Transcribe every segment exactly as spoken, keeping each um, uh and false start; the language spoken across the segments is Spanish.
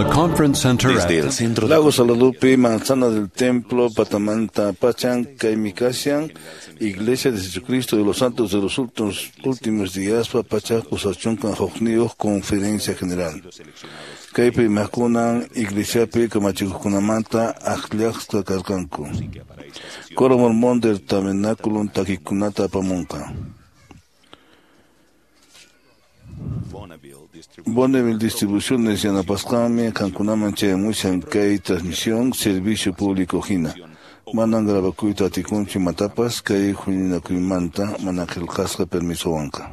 the conference center Desde el at centro de Lagos Alalupi, Manzana del Templo, Patamanta, Pachan, Caimicasian, Iglesia de Jesucristo de los Santos de los últimos, últimos días, Papachá, Pusachuncan, Jojnios, Conferencia General. Caipe Macunan, Iglesia P, Camachikunamanta, Ajliaxta Calcanco. Coro Mormón del Tabernáculo, Taquikunata Pamonca. Bonneville Distribuciones, Yanapascame, Cancunaman, Chemuchan, Kay, Transmisión, Servicio Público Gina. Manan Grabacuita, Ticunchi, Matapas, Kay, Junina Cuimanta, Manangel Casca, Permiso Banca.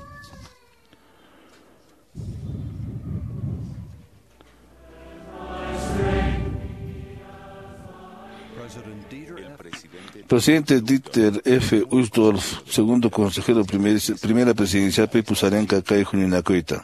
Presidente Dieter F. Uchtdorf, segundo consejero primer, primera presidencial, Pepusarenca, Kay, Junina Cuita.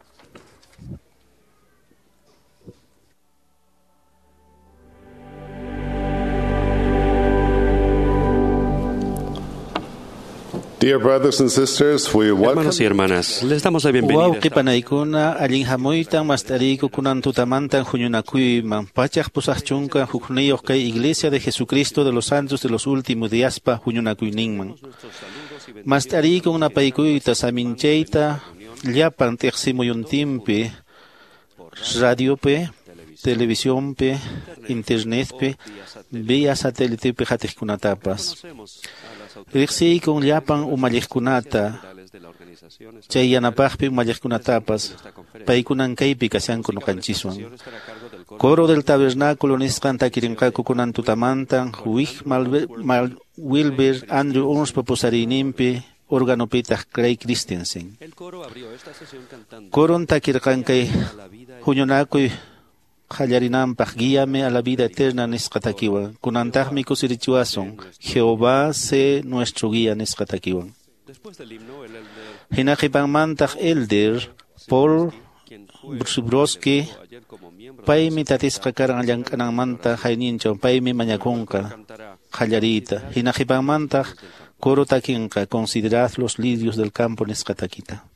Dear brothers and sisters, we welcome. Hermanos y hermanas, les damos la bienvenida. Wow, kipanaykuna, alin hamoytan, mastariko kunan tutamantan, juñunakuyman, pachak pusachunka, jukneyok kay Iglesia de Jesucristo de los Santos de los Últimos Días pa juñunakuyninman. Mastariko una paykuyta saminchayta, llapan teqsimuyuntimpi, radiope, televisiónpe, internetpe, vía satélitepe hatikkunatapas. Rixi con llapan umalliqkunata, chay yanapaqpi umalliqkunatapas, paykunan kaypi kasyanku nuqanchiswan. Coro del Tabernáculo nisqan takirinqaku kunan tutamantan, Wig Mal Wilber, Andrew Unspa pusariyninpi, organopitaq Craig Christensen. Coron takirqankay huñunakuy Hallarinampak, guíame a la vida eterna nisqatakiwan. Kunantaqmi kusirichiwason. Jehová sé nuestro guía nisqatakiwan. Hinaqipanmantaq elder Paul Brzubrowski, paymi tatisqa karan llankananmanta hayninchaw, paymi mañakunqa hallarita. Hinaqipanmantaq coro takinqa, considerad los lirios del campo nisqatakita.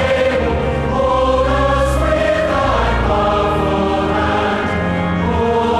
Oh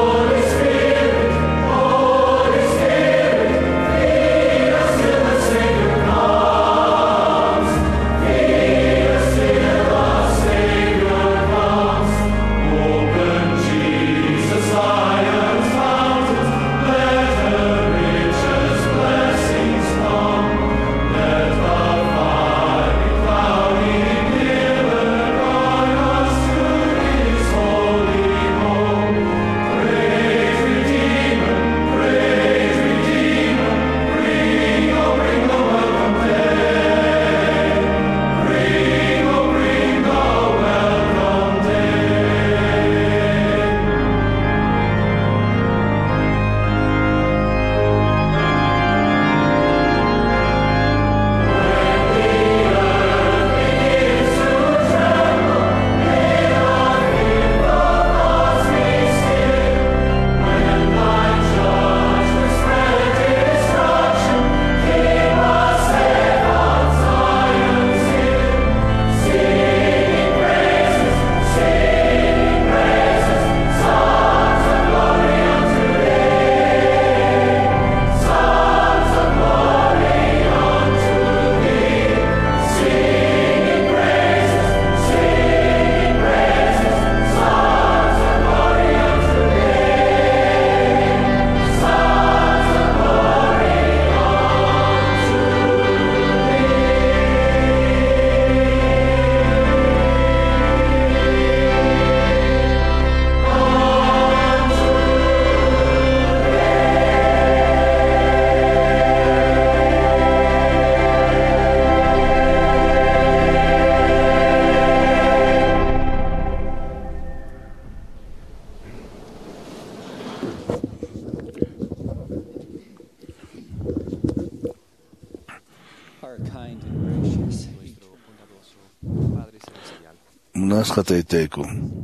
Munasqa taytayku,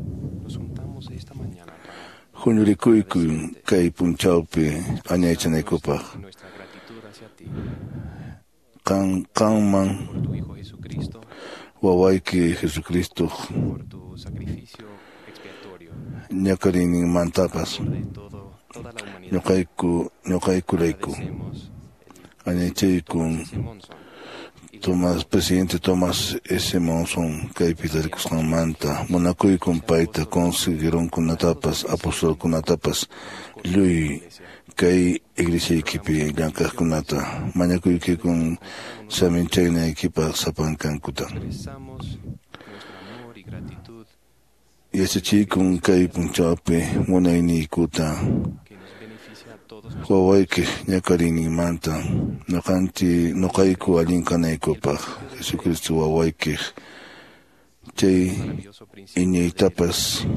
huñurikuykun kay punchawpi añaychanaykupaq. Kan kanman wawayki Jesucristo ñakariyninmantapas ñuqayku ñuqaykurayku añaychaykun Tomás, presidente Tomás S. Monson, kaypi tarikusqanmanta, munakuykun payta conseguironkunatapas, apostolkunatapas, lluy kay iglesiaykipi llankaqkunata, mañakuykikun saminchaynaykipaq sapankankuta. Yachachiykun kay punchawpi munayniykuta, wawayki ñakariyninmanta ñuqanchik ñuqayku allinkanaykupaq Jesucristo wawayki chay iñaytapas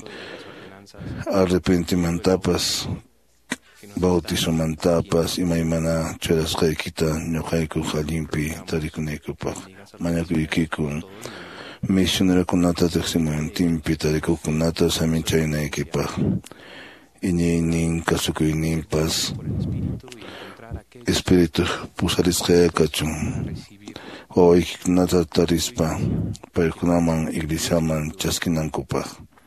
arrepentimantapas bautizomantapas imaymana churasqaykita ñuqayku allinpi tarikunaykupaq mañakuykikun misionerakunata taqsimuyantinpi tarikuqkunata saminchaynaykipaq iñaynin kasukuyninpas espíritu pusarisqayakachun wawaykikunata tarispa paykunaman iglesiaman chaskinankupaq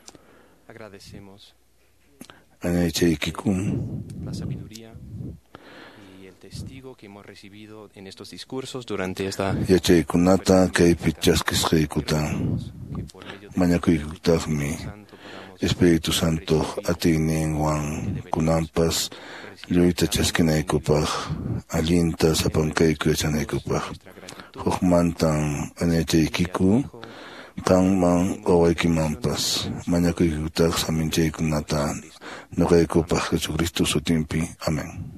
añaychaykikun yachaykunata kaypi chaskisqaykuta mañakuykutaqmi Espíritu Santo atiyninwan kunanpas lluyta chaskinaykupaq allinta sapankayku yachanaykupaq hukmantan añachaykiku qanman wawaykimanpas mañakuykutaq saminchaykunata ñuqaykupaq Jesucristo sutinpi. Amén.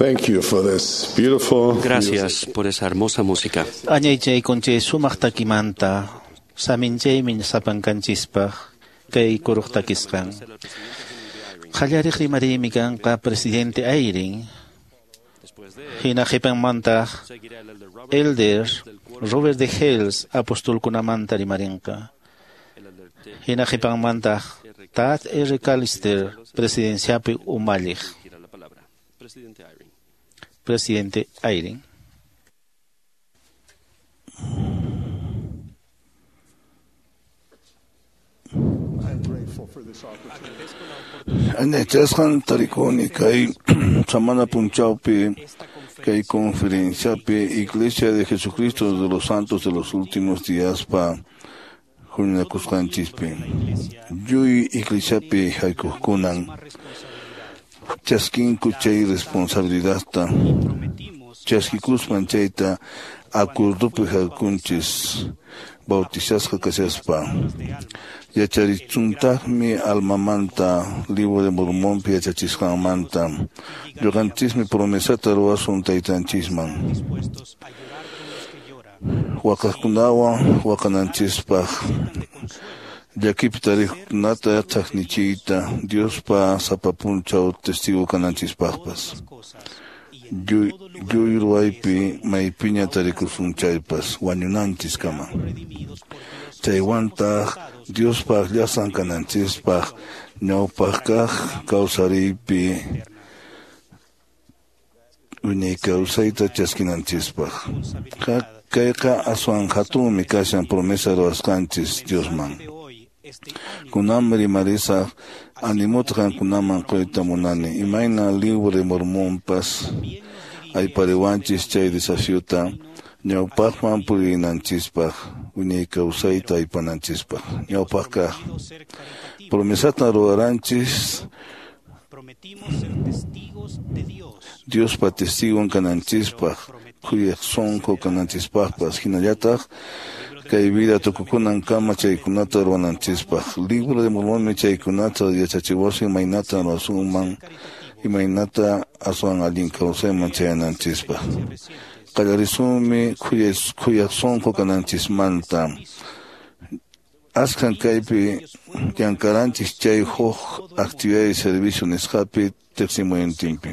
Thank you for this beautiful Gracias por esa hermosa música. Añaychay conche sumaq takimanta, saminchaymin sapankanchispaq, kay kuruq takisqan. Qallariq rimarimi kanqa presidente Eyring, hina qipanmantaq Elder Robert de Hales apostolkunamanta rimarinqa. Hina qipanmantaq Tad R. Callister presidenciapi umalliq. Presidente Eyring. Anechasqan tarikuni kay samana punchawpi kay conferenciapi Iglesia de Jesucristo de los Santos de los Últimos Días pa huñakusqanchispi yuy iglesiapi haykujkunan chaskinku chay responsabilidadta chaskikusman chayta acordopi haykunchis bautizasqa kashaspa yacharichuntaqmi almamanta libro de Mormonpi yachachisqanmanta yoqanchismi promesata ruwasun taytanchisman waqaqkunawan waqananchispaq llakipi tariqkunata chaqnichiyta Diospa sapapunchaw testigo kananchispaqpas yuy ruwaypi maypiña tarikusun chaypas wañunanchis kama chaywantaq Diospaq llasan kananchispaq ñawpaq kaq kawsariypi wiñay kawsayta chaskinanchispaq kayqa aswan hatunmi kashan promesa ruwasqanchis Diosman kunam rimarisaq animuta qankunaman quyta munani imayna libro de Mormonpas aypariwanchis chay desafiota ñawpaqman purinanchispaq wiñay kawsayta aypananchispaq ñawpaqqa promesata ruwaranchis Diospa testigon kananchispaq kuyaq sonqo kananchispaqpas hinallataq kay vida tukukunan kama chaykunata ruwananchispaq libro de Mormonmi chaykunata yachachiwasin imaynata ruwasunman imaynata aswan allin kawsayman chayananchispaq qallarisumi kuyaq sonqo kananchismanta askan kaypi llankaranchis chay huk actividad de servicio nisqapi tiqsimuyantinpi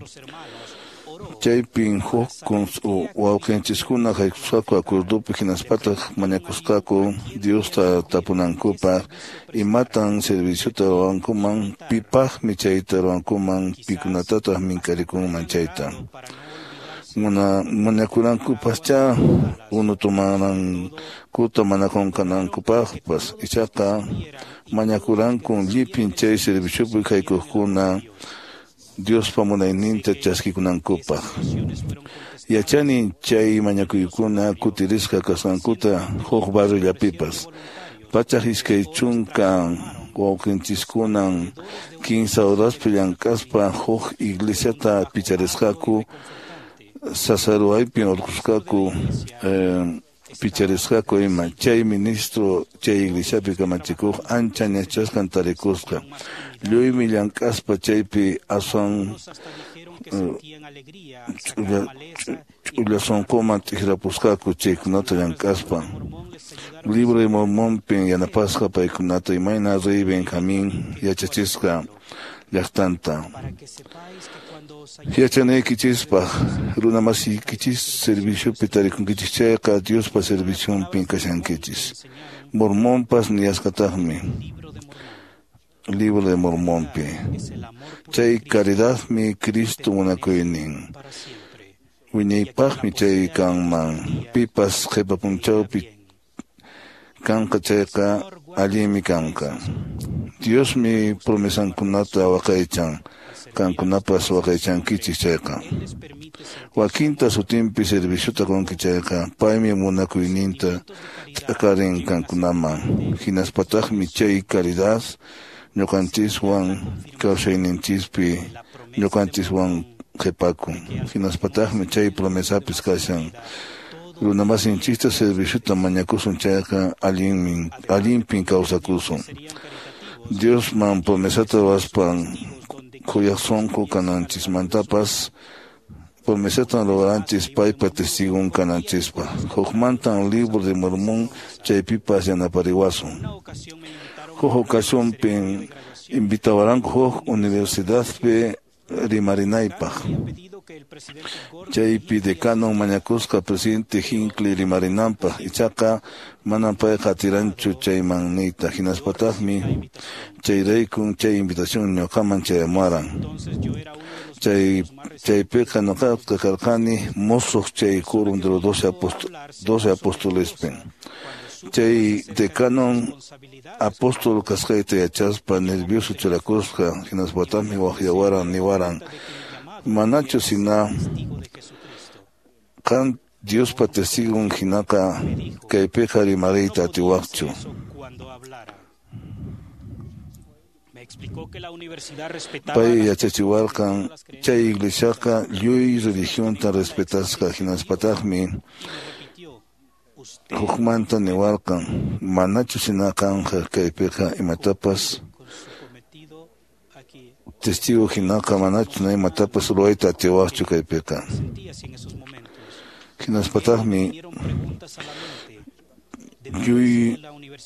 chaypin huk wawqinchiskuna haykusqaku acordopi hinaspataq mañakusqaku Diosta tapunankupaq imatan serviciota ruwankuman pipaqmi chayta ruwankuman pikunatataq minkarikunman chayta muna mañakurankupascha unutumanankuta mana qunqanankupaqpas ichaqa mañakurankun llipin chay serviciopi haykujkuna Diospa munayninta chaskikunankupaq yachani chay mañakuykuna kutirisqa kasqankuta huk barrillapipas pachaq iskay chunka wawqinchikkunan quince horaspi llank'aspa huk iglesiata picharisqaku sasaruwaypi urqusqaku picharisqaku ima chay ministro chay iglesiapi kamachikuq ancha ñachasqan tarikusqa lluymi llank'aspa chaypi aswan ch'ulla sonqoman tiqrapusqaku chaykunata llank'aspa libro de Mormonpi yanapasqa paykunata imayna rey Benjamín yachachisqa llaqtanta yachanaykichispaq runa masiykichis serviciopi tarikunkichis chayqa Diospa servicionpi kashankichis Mormonpas niyasqataqmi libro de Mormonpi chay caridadmi Cristo munakuynin wiñaypaqmi chay kanman pipas qhipapunchawpi kanqa chayqa allimi kanqa Diosmi promesankunata waqaychan kankunapas waqaychankichis chayqa wakinta sutinpi serviciota qunki chayqa paymi munakuyninta t'akarin kankunaman hinaspataqmi chay caridad ñuqanchiswan kawsayninchispi ñuqanchiswan qhipakun hinaspataqmi chay promesapis kashan runamasinchista serviciota mañakusun chayqa allinmin allinpin kawsakusun Diosman promesata ruwaspan kuyaq sonqo kananchismantapas por mesetan logranchis paipa testigon cananchispa. Hojmantan libro de Mormón chaypipas yanapariwasun. Hoj ocasión pen invitabaran hoj universidad pe rimarinaipa. Chaypi decano mañakusca presidente Hinckley rimarinampa. Ichaca manampa jatiranchu chayman nita. Hinaspatazmi chayreikun chay invitación ñokaman chayamaran. Chay chaypeca noqaqa karqani mozoq chay quórum de los doce apóstoles, doce apóstoles pen. Chay decanon apóstol kasqayta yachaspa nervioso churakusqa hinaspatami waqyawaran niwaran manachu sina kan Diospa testigon hinaka kaypiqa rimariyta atiwaqchu. Pay yachachiwarkan chay iglesiaqa lluy religión tan respetasqa hinaspataqmi hukmanta niwarkan manachu sina kanja kaypiqa imatapas testigo hinaka manachu na imatapas ruayta atiwaqchu kaypiqa. Hinaspataqmi Yuy,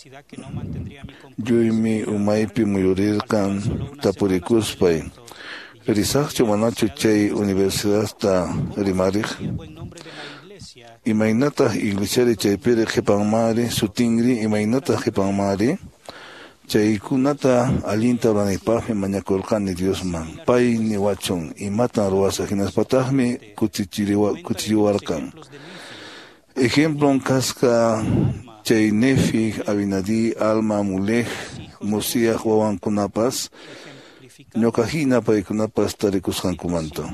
yuymi umaypi muyurirkan tapurikuspay. Risaqchu manachu chay universidad ta rimarij. Imaynataq iglesiari chaypiri qhipanmari, sutinri imaynataq qhipanmari. Chaykunata allinta ruranaypaqmi mañakurqani Diosman. Pay niwachun imatan ruwasa hinaspataqmi kuchiriwarkan. Ejemplo kasqa chay Nefi, Abinadí, Alma, Mulej, Mosiah, wawankunapas, ñoqajina paykunapas tarikusqankumanto.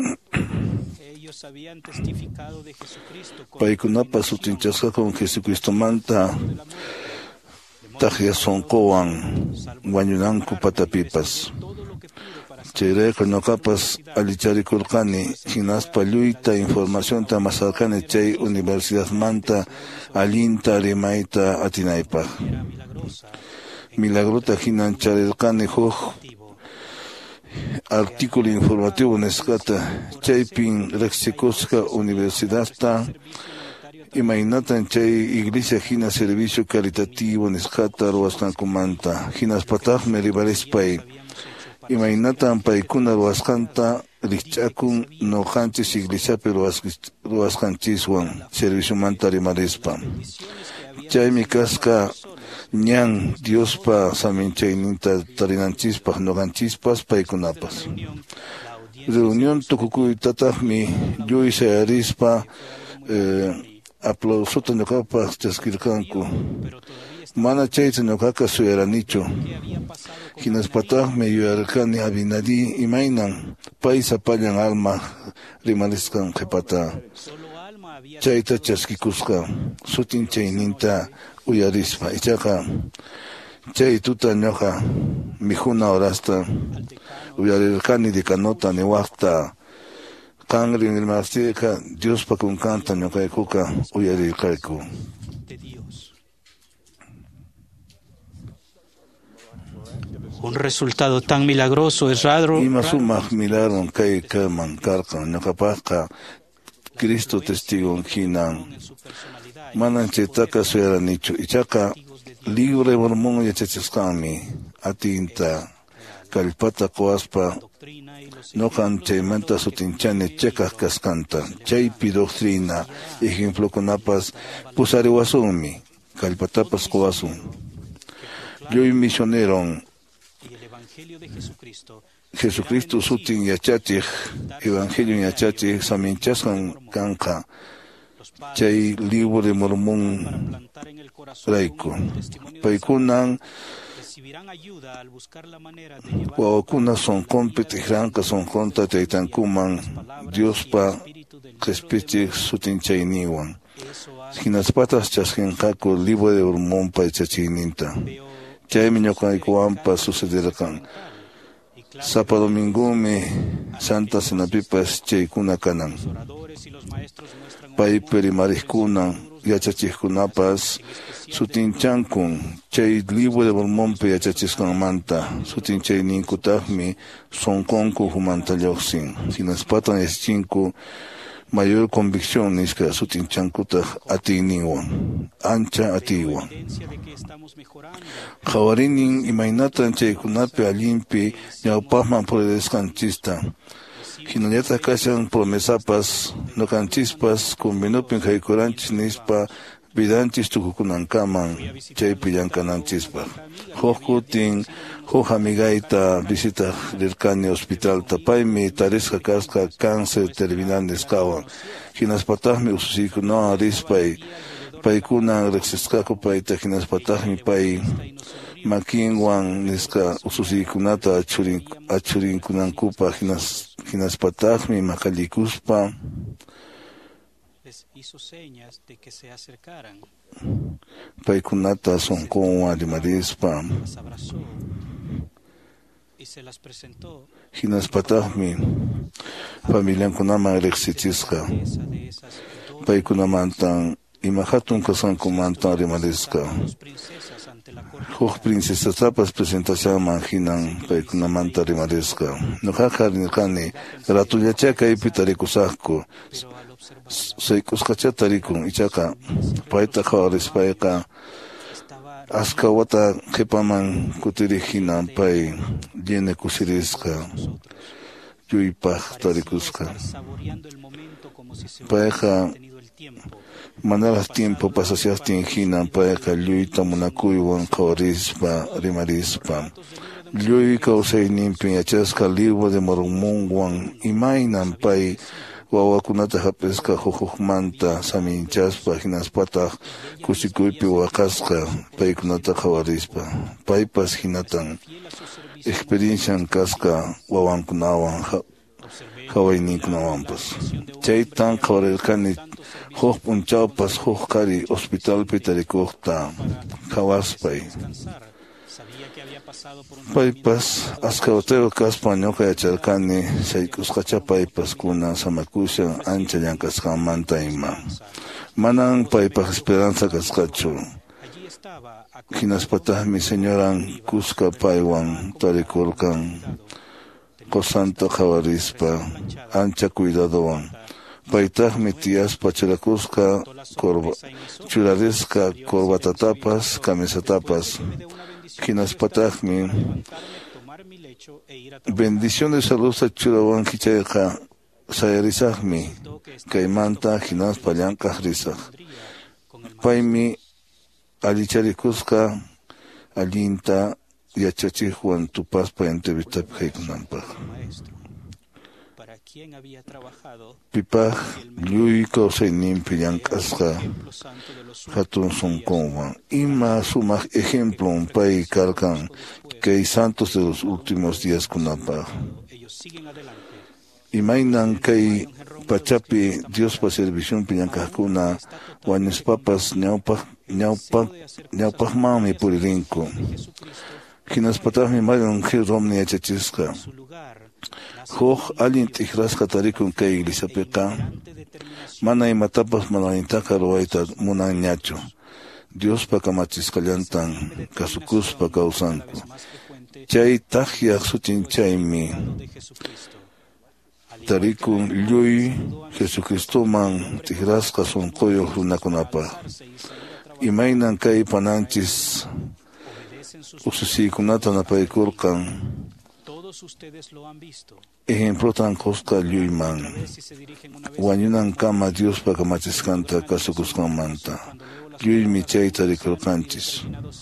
Paykunapas sutinchasqa con Jesucristomanta taqyasonquwan wañunanku patapipas. Chayrayqa ñuqapas alicharikurqani hinaspa lluyta informacionta masarqani chay universidadmanta allinta rimayta atinaypaq. Milagrota hinan charirqani huk artículo informativo nisqata chaypin riqsikusqa universidadta imaynatan chay iglesia hina servicio caritativo nisqata ruwasqankumanta hinaspataqmi ribarispay imaynatan paykuna ruwasqanta rikch'akun ñuqanchis iglesiapi ruwasqanchiswan serviciomanta rimarispa. Chaymi kasqa ñan Diospa saminchayninta tarinanchispaq ñuqanchispas paykunapas. Reunión tukukuytataqmi lluy sayarispa eh, aplausota ñuqapas chaskirqanku. Mana chayta ñuqaqa suyaranichu. Hinaspataqmi yuyarqani Abinadí imaynan pay sapallan alma rimarisqan qhipata. Chayta chaskikusqa sutin chayninta uyarispa. Ichaqa chay tuta ñuqa mijuna horasta uyarirqani dekanota niwaqta qanri nirmaqtiqa Diospa kunkanta ñuqaykuqa uyarirqayku. Un resultado tan milagroso es raro. Ima sumaq milagron kay kaman karqan ñuqapaqqa Cristo testigo hinan manan chaytaqa suyaranichu. Ichaqa libre Mormón yachachisqanmi atinta kallpata quwaspa ñuqan chaymanta sutinchani chekaq kasqanta. Chaypi doctrina ejemplokunapas pusariwasunmi kallpatapas quwasun. Lluy misioneron Jesucristo sutin yachachik, evangelio yachachik, saminchaskan kanka, chay libro de Mormón raiku. Paikunan, wawakuna son competijranka son contra taytankuman, Diospa respete sutin chayniwan. Hinaspatas chaskinkaku libro de Mormón paychachininta. Chaymi ñuqaykuwanpa sucederkan. Sapa domingumi Santa Cenapipas chaykuna kanan. Paypi rimarikkunan yachachikkunapas sutinchankun chay libro de Mormonpi yachachiskanmanta sutinchayninkutaqmi sonkonku humanta lluqsin hinaspatan yaschinku mayor convicción nisqa sutinchankutaj atiyninwan ancha atiywan qawarinin imaynatan chaykunapi allinpi ñawpaqman puridisqanchista hinallataq kashan promesapas ñuqanchispas convenopin haykuranchis nispa vidanchis tukukunankaman chaypi llamkananchispaq huk kutin huk amigayta visitaq rirkani hospitalta paymi tarisqa kasqa cáncer terminal nisqawan hinaspataqmi ususiykunawan rispay paykunan riqsisqaku payta hinaspataqmi pay makinwan nisqa ususiykunata achurin achurinkunankupaq hinas hinaspataqmi maqallikuspa hizo señas de que se acercaran. Paykunata sonkonwan rimarispa y se las presentó. Hinaspataqmi familiankunaman riqsichisqa paykunamantan ima hatun kasankumantan rimarisqa huk princesatapas presentacionman hinan paykunamanta rimarisqa ñuqaqa nirqani ratullacha kaypi tarikusaqku saykusqacha tarikun ichaqa payta qhawarispayqa askha wata qipaman kutiriq hinan pay llena kusirisqa lluypaq tarikusqa payqa manalas tiempo pasasiastin hinan payqa lluyta munakuywan qhawarispa rimarispa lluy kawsayninpi yachasqa libro de Mormonwan imaynan pay wawakunata hap'isqa huquqmanta saminchaspa hinaspataq kusikuypi waqasqa paykunata qhawarispa paypas hinatan experiencian kasqa wawankunawan qhawayninkunawanpas chaytan qhawarirqani huk p'unchawpas huk qhari hospitalpi tarikuqta qhawaspay paypas askawtero kaspa ñuqa yacharqani saykusqacha paypas kunan samakushan ancha llank'asqanmanta ima manan paypaq esperanza kasqachu hinaspataqmi señoran kusqa paywan tarikurqan qusanta qhawarispa ancha cuidadowan paytaqmi tiyaspa churakusqa korba churarisqa korbatatapas camisatapas hinaspataqmi bendición de salud churawan kichayqa sayarisaqmi kaymanta hinaspa llank'aq risaq paymi allicharikusqa allinta yachachiqwan tupaspa entrevistapi haykunanpaq pipaq lluy kawsayninpi llank'asqa hatun sonkonwan ima sumaq ejemplon pay karqan kay santos de los últimos días kunapaq imaynan kay pachapi Diospa serviciunpi llank'aqkuna wañuspapas ñawpaq ñawpaq ñawpaqmanmi puririnku hinaspataqmi mayun qhirromni yachachisqa huk allin t'iklasqa tarikun kay iglesiapiqa mana imatapas manalintaqa ruwayta munanñachu Diospa kamachisqallantan kasukuspa kawsanku chay taqyaq sutinchaymi tarikun lluy Jesucristoman t'iklasqa sunquyuq runakunapaq imaynan kay pananchis ususiykunata napaykurqan ejemplotan qusqa lluyman wañunankama Diospa kamachisqanta kasukusqanmanta lluymi chayta rikurqanchis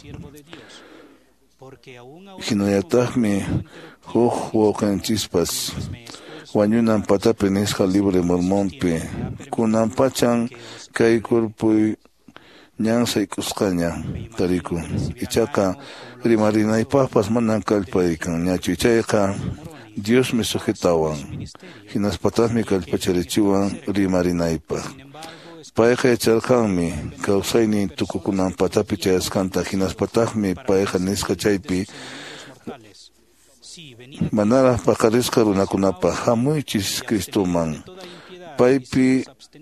hinallataqmi huk wawqinchispas wañunan patapi nisqa libro de Mormonpi kunan pachan kay kurpuy ñan saykusqaña tarikun ichaqa rimarinaypaqpas manan kallpaykanñachu chayqa Diosmi sujetawan hinaspataqmi kallpacharichiwan rimarinaypaq payqa yacharqanmi kawsaynin tukukunan patapi chayasqanta hinaspataqmi payqa nisqa chaypi manaraq paqarisqa runakunapaq hamuychis Cristoman paypi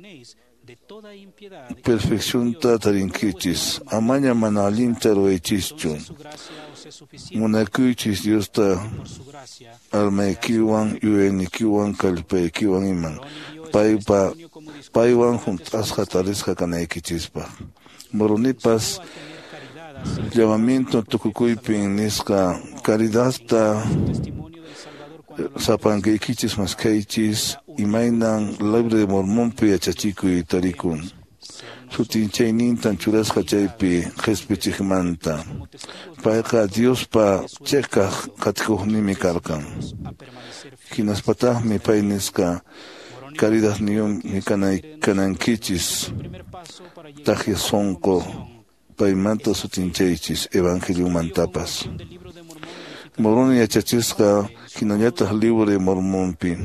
perfección tatarinkichis, amaña manalinta roechischu, munakuichis Diosta almaikiwan, yuenikiwan, kalpaikiwan iman, paypa, paywan juntasja tarisja kanaikichispa. Moronipas, llamamiento tukukuypin nisqa caridadta sapankaykichis maskaychis imaynan libre de mormonpi yachachikuy tarikun sutinchaynintan churasqa chaypi qhispichikmanta payqa Diospa chekaq qatikuqnimi karqan hinaspataqmi pay nisqa caridadniyumi kanankichis taqya sonqo paymanta sutinchaychis evangeliumantapas Moroni yachachisqa hinallataq libro de Mormonpi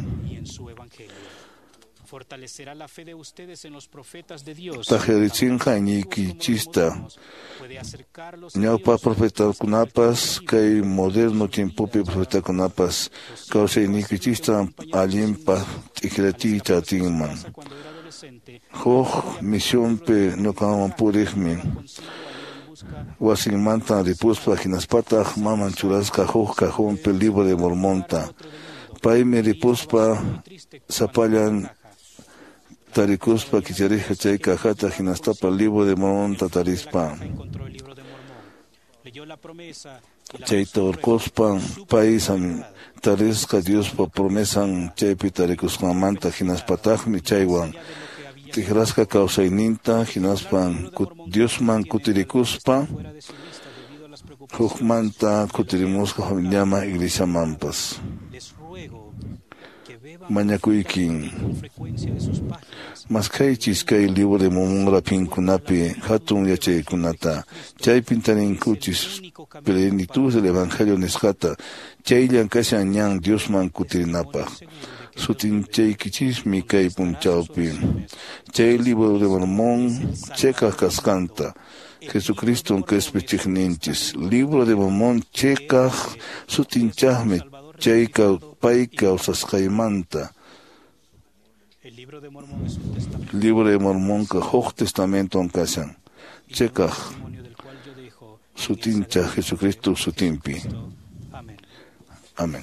tajerichinqa ñikichista ñawpa profetakunapas kay moderno tiempopi profetakunapas kawsaynikichista allinpa t'ikratiyta atinman huk misionpi ñuqaman puriqmi wasinmanta ripuspa hinaspataq maman churasqa huk cajonpi libro de Mormonta paymi ripuspa sapallan tarikuspa kichariqa chay cajata hinastapa libro de Mormonta tarispa chayta urquspa paysan tarisqa Diospa promesan chaypi tarikusqanmanta hinaspataqmi chaywan tikrasqa kawsayninta hinaspan Diosman kutirikuspa hukmanta kutirimusqa llama iglesiamanpas mañakuykin maskaychis kay libro de Mormon rapinkunapi hatun yachaykunata chaypin tarinkuchis plenitud del evangelio nisqata chayllan kashan ñan Diosman kutirinapaq sutinchaykichismi kay punchawpi chay libro de Mormon chekaq kasqanta Jesucristo qhispichiqninchis libro de Mormon chekaq sutinchaqmi chay pay kawsasqaymanta libro de Mormon ka huk testamento kashan chekaq sutinchaq Jesucristo sutinpi. Amén.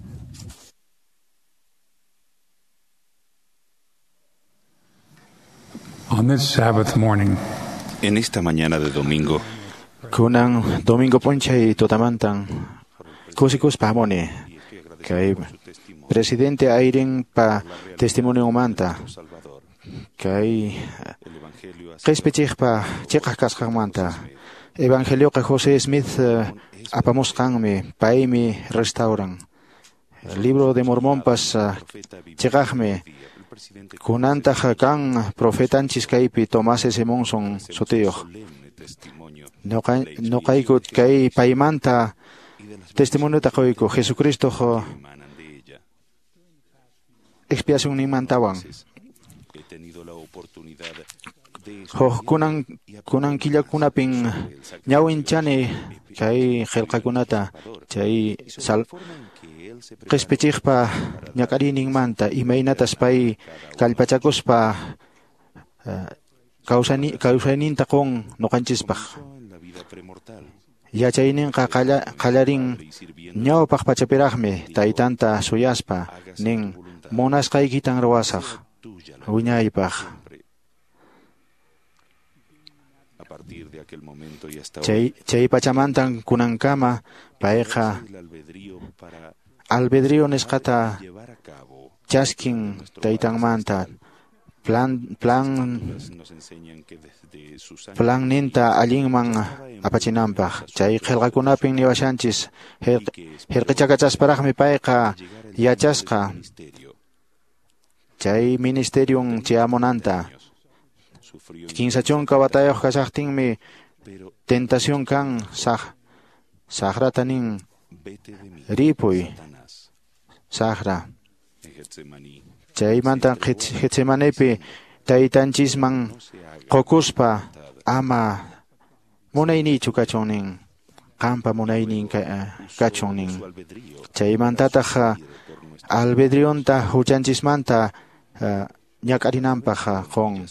On this Sabbath morning, en esta mañana de domingo, kunan domingo ponchay totamantan kusikus pamone kay presidente airen pa testimonio manta kay qhispichik pa chiqaq kasqanmanta evangelio ka José Smith apamusqanmi paymi restauran libro de Mormon pas chiqaqmi kunantaq kan profetanchis kaypi Tomás Simonson sutiyoq noqayku kay paymanta testimonio taquyku Jesucristo expiación nimantawan Ho kunan kunan killakunapin ñawinchani kay qillqakunata chay sal qhispichiqpa ñak'arininmanta imaynatas pay kallpachakuspa kawsani kawsayninta qun noqanchispaq yachayninqa qallarin ñawpaq pachapiraqmi taytanta suyaspa nin munasqaykitan ruwasaq wiñaypaq chay chay pachamantan kunankama payqa albedrío nisqata chaskin taytanmanta plan plan plan ninta allinman apachinanpaq chay qillqakunapin niwashanchis hirqichakachasparaqmi payqa yachasqa chay ministerion chiamonanta quince chunka batayoq kashaqtinmi tentación kan saq saqratanin ripuy saqra chaymanta Getsemanepi taytanchisman qokuspa ama munaynichu kachunnin qampa munaynin kachunnin chaymantataq albedrionta huchanchismanta ñak'arinanpaq qon.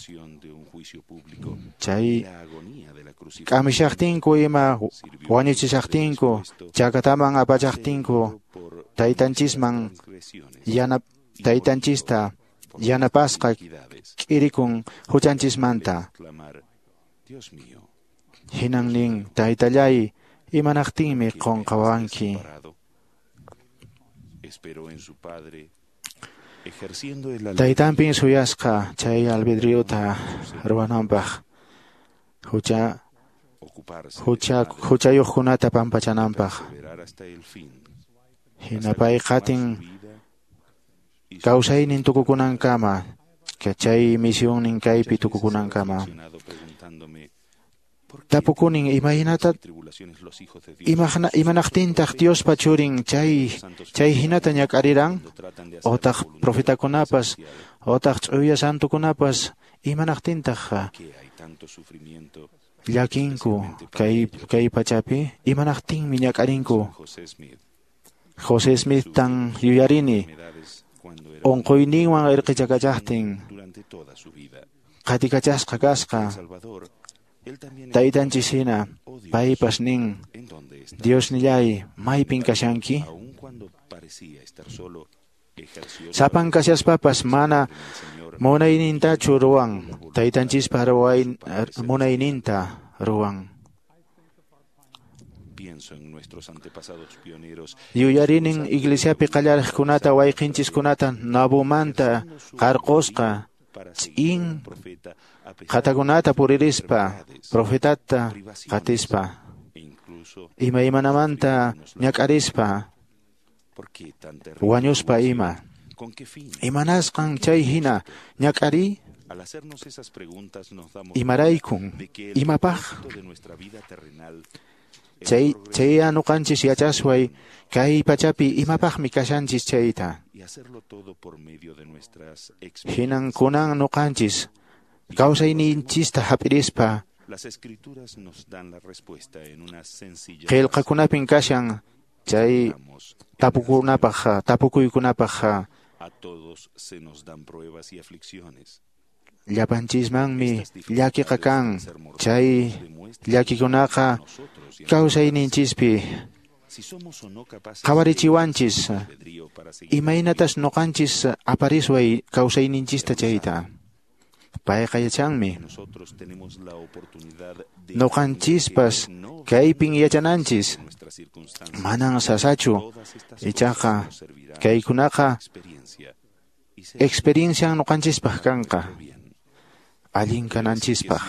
Chay k'amishaqtinku ima wañuchishaqtinku chakataman apachaqtinku taytanchisman yana taytanchista yanapasqa k'irikun huchanchismanta. Hinannin taytallay imanaqtinmi qonqawanki. Taytanpin suyasqa chay albedriota ruwananpaq hucha hucha huchayuqkunata pampachananpaq. Hinapay qatin kawsaynin tukukunankama chay misionnin kaypi tukukunankama. Tapukunin imaynata imagna imanaqtintaq Diospa churin chay chay hinata ñak'ariran otaq profetakunapas otaq ch'uya santukunapas imanaqtintaq llakinku kay kay pachapi imanaqtinmi ñak'arinku. José Smith tan yuyarini onquyninwan irqichakachaqtin qatikachasqa kasqa taytanchisina paypas nin Dios nillay maypin kashanki. Sapan kashaspapas mana munaynintachu ruwan taytanchispa munayninta ruwan. Yuyarinin iglesiapi qallarqkunata wayqinchiskunata nabumanta qarqusqa tz'in qatakunata puririspa profetata qatispa ima imanamanta ñak'arispa wañuspa ima imanasqan chay hina ñak'ari imaraykun imapaq chay chay nuqanchis yachasway kay pachapi imapaqmi kashanchis chayta. Hinan kunan nuqanchis kawsayninchista hap'irispa qillqakunapin kashan chay tapukunapaq tapukuykunapaq llapanchismanmi llakiqa kan. Chay llakikunaqa kawsayninchispi qawarichiwanchis imaynatas nuqanchis aparisway kawsayninchista chayta. Payqa yachanmi nuqanchispas kaypin yachananchis manan sasachu ichaqa kaykunaqa experiencian nuqanchispaq kanqa allin kananchispaq.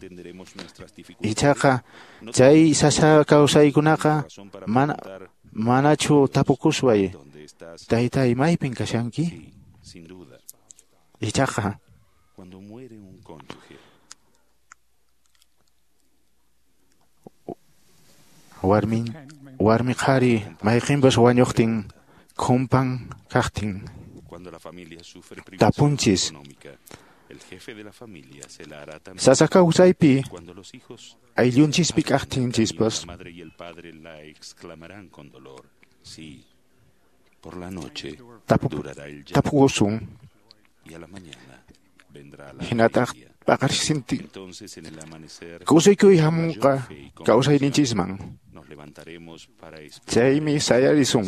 Ichaqa chay sasa kawsaykunaqa mana manachu tapukusway taytay maypin kashanki. Ichaqa warmin warmi qhari mayqinpas wañuqtin khumpan kaqtin tapunchis sasa kawsaypi ayllunchispi kaqtinchispas tapukusun hinataq paqarsintin kusuykuy hamunqa kawsayninchisman. Chaymi sayarisun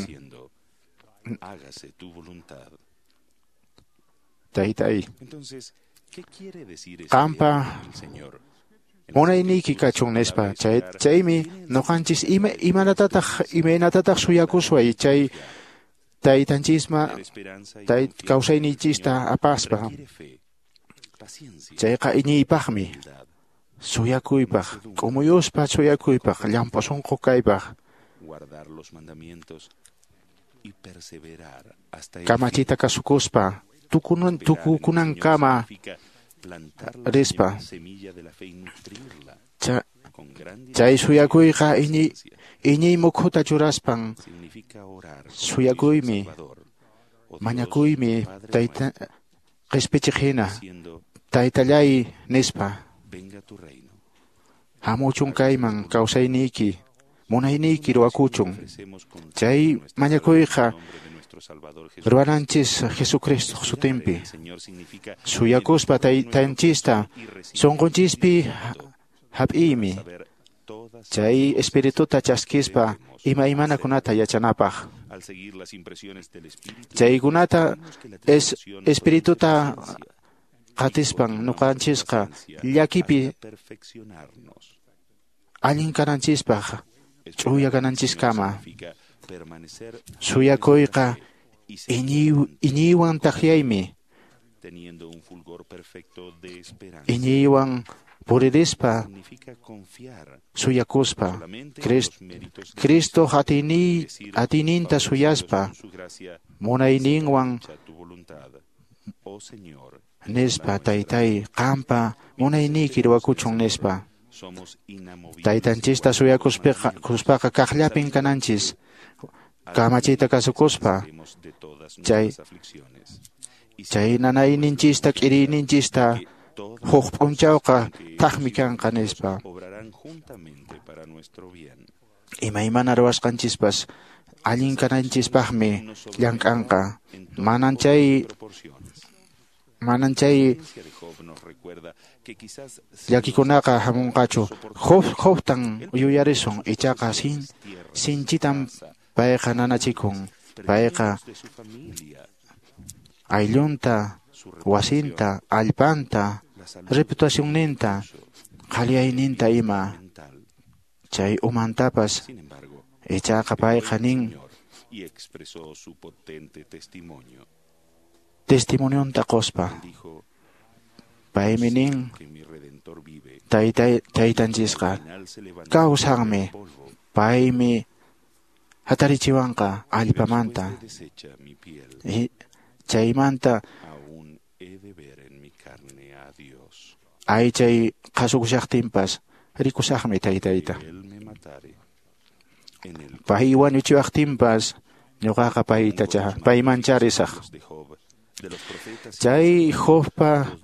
taytay qampa munayniki kachun nispa chay chaymi nuqanchis ima imanatataq imaynatataq suyakusway chay taytanchisma tay kawsayninchista apaspa chayqa iñiypaqmi suyakuypaq q'umuyuspa suyakuypaq llampasunqu kaypaq kamachita kasukuspa tukunan tukukunankama rispa chay suyakuyqa iñiy iñiy mukhuta churaspan suyakuymi mañakuymi tayta qhispichiq hina taytallay nispa hamuchun kayman kawsayniki munayniki ruwakuchun chay mañakuyqa ruananchis Jesucristo sutimpi suyakuspa taytanchista sunqunchispi hap'iymi chay espirituta chaskispa ima imanakunata yachanapaq chaykunata es espirituta qatispan nuqanchisqa llakipi allin kananchispaq ch'uya kananchiskama suyakuyqa iñiywan taqyaymi iñiywan puririspa suyakuspa Cristo hatini hatininta suyaspa munayninwan nispa taytay qampa munayniki ruwakuchun nispa taytanchista suyakuspaqa kaqllapin kananchis kamachita kasukuspa chay chay nanayninchista k'iriyninchista huk p'unchawqa taqmi kanqa nispa imaymana ruwasqanchispas allin kananchispaqmi llank'anqa manan chay manan chay llakikunaqa hamunqachu Jobtan yuyarisun ichaqa sin sinchitan payqa nanachikun payqa ayllunta wasinta allpanta reputacionninta qalyayninta ima chay umantapas ichaqa payqa nin testimonionta quspa paymi nin taytanchisqa kawsaqmi paymi hatarichiwanqa allpamanta chaymanta aychay qhasukushaqtinpas rikusaqmi taytayta pay wañuchiwaqtinpas ñuqaqa payta payman charisaq chay Jobpa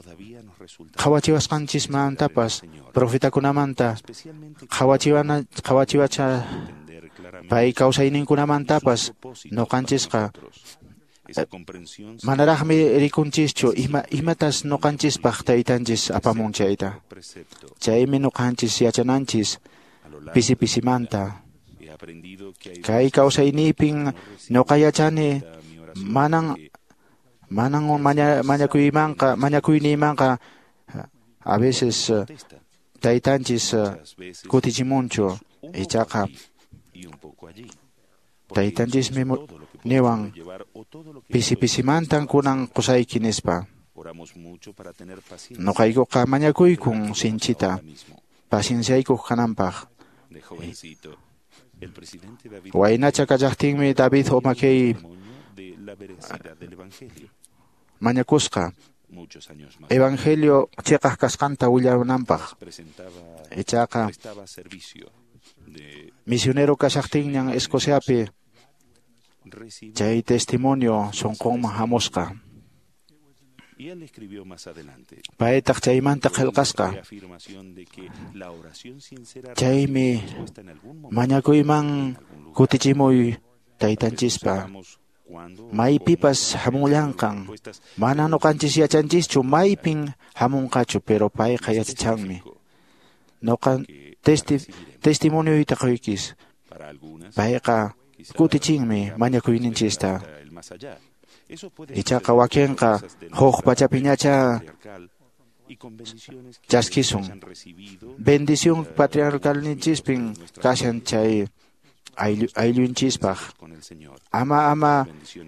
qhawachiwasqanchismantapas profetakunamanta qhawachiwana qhawachiwacha pay kawsayninkunamantapas noqanchisqa manaraqmi rikunchischu ima imatas noqanchispaq taytanchis apamun chayta chaymi noqanchis yachananchis pisi pisimanta kay kawsaynipin noqa yachani manan manan mañakuymanqa mañakuyniymanqa a veces taytanchis kutichimunchu ichaqa taytanchismi niwan pisi pisimantan kunan qusayki nispa noqaykuqa mañakuykun sinchita pacienciaykuq kananpaq waynacha kallaqtinmi David umakay mañakusqa evangelio chiqaq kasqanta willawananpaq ichaqa misionero kashaqtinñan Escociapi chay testimonio sunqunman hamusqa paytaq chaymanta qillqasqa chaymi mañakuyman kutichimuy taytanchispa maypipas hamunllanqan mana noqanchis yachanchischu maypin hamunqachu pero payqa yachachanmi noqan testi testimonioyta qoykis payqa kutichinmi mañakuyninchista ichaqa wakinqa huk pachapiñacha chaskisun bendición patriarcalninchispin kashan chay ayllunchispaq ama ama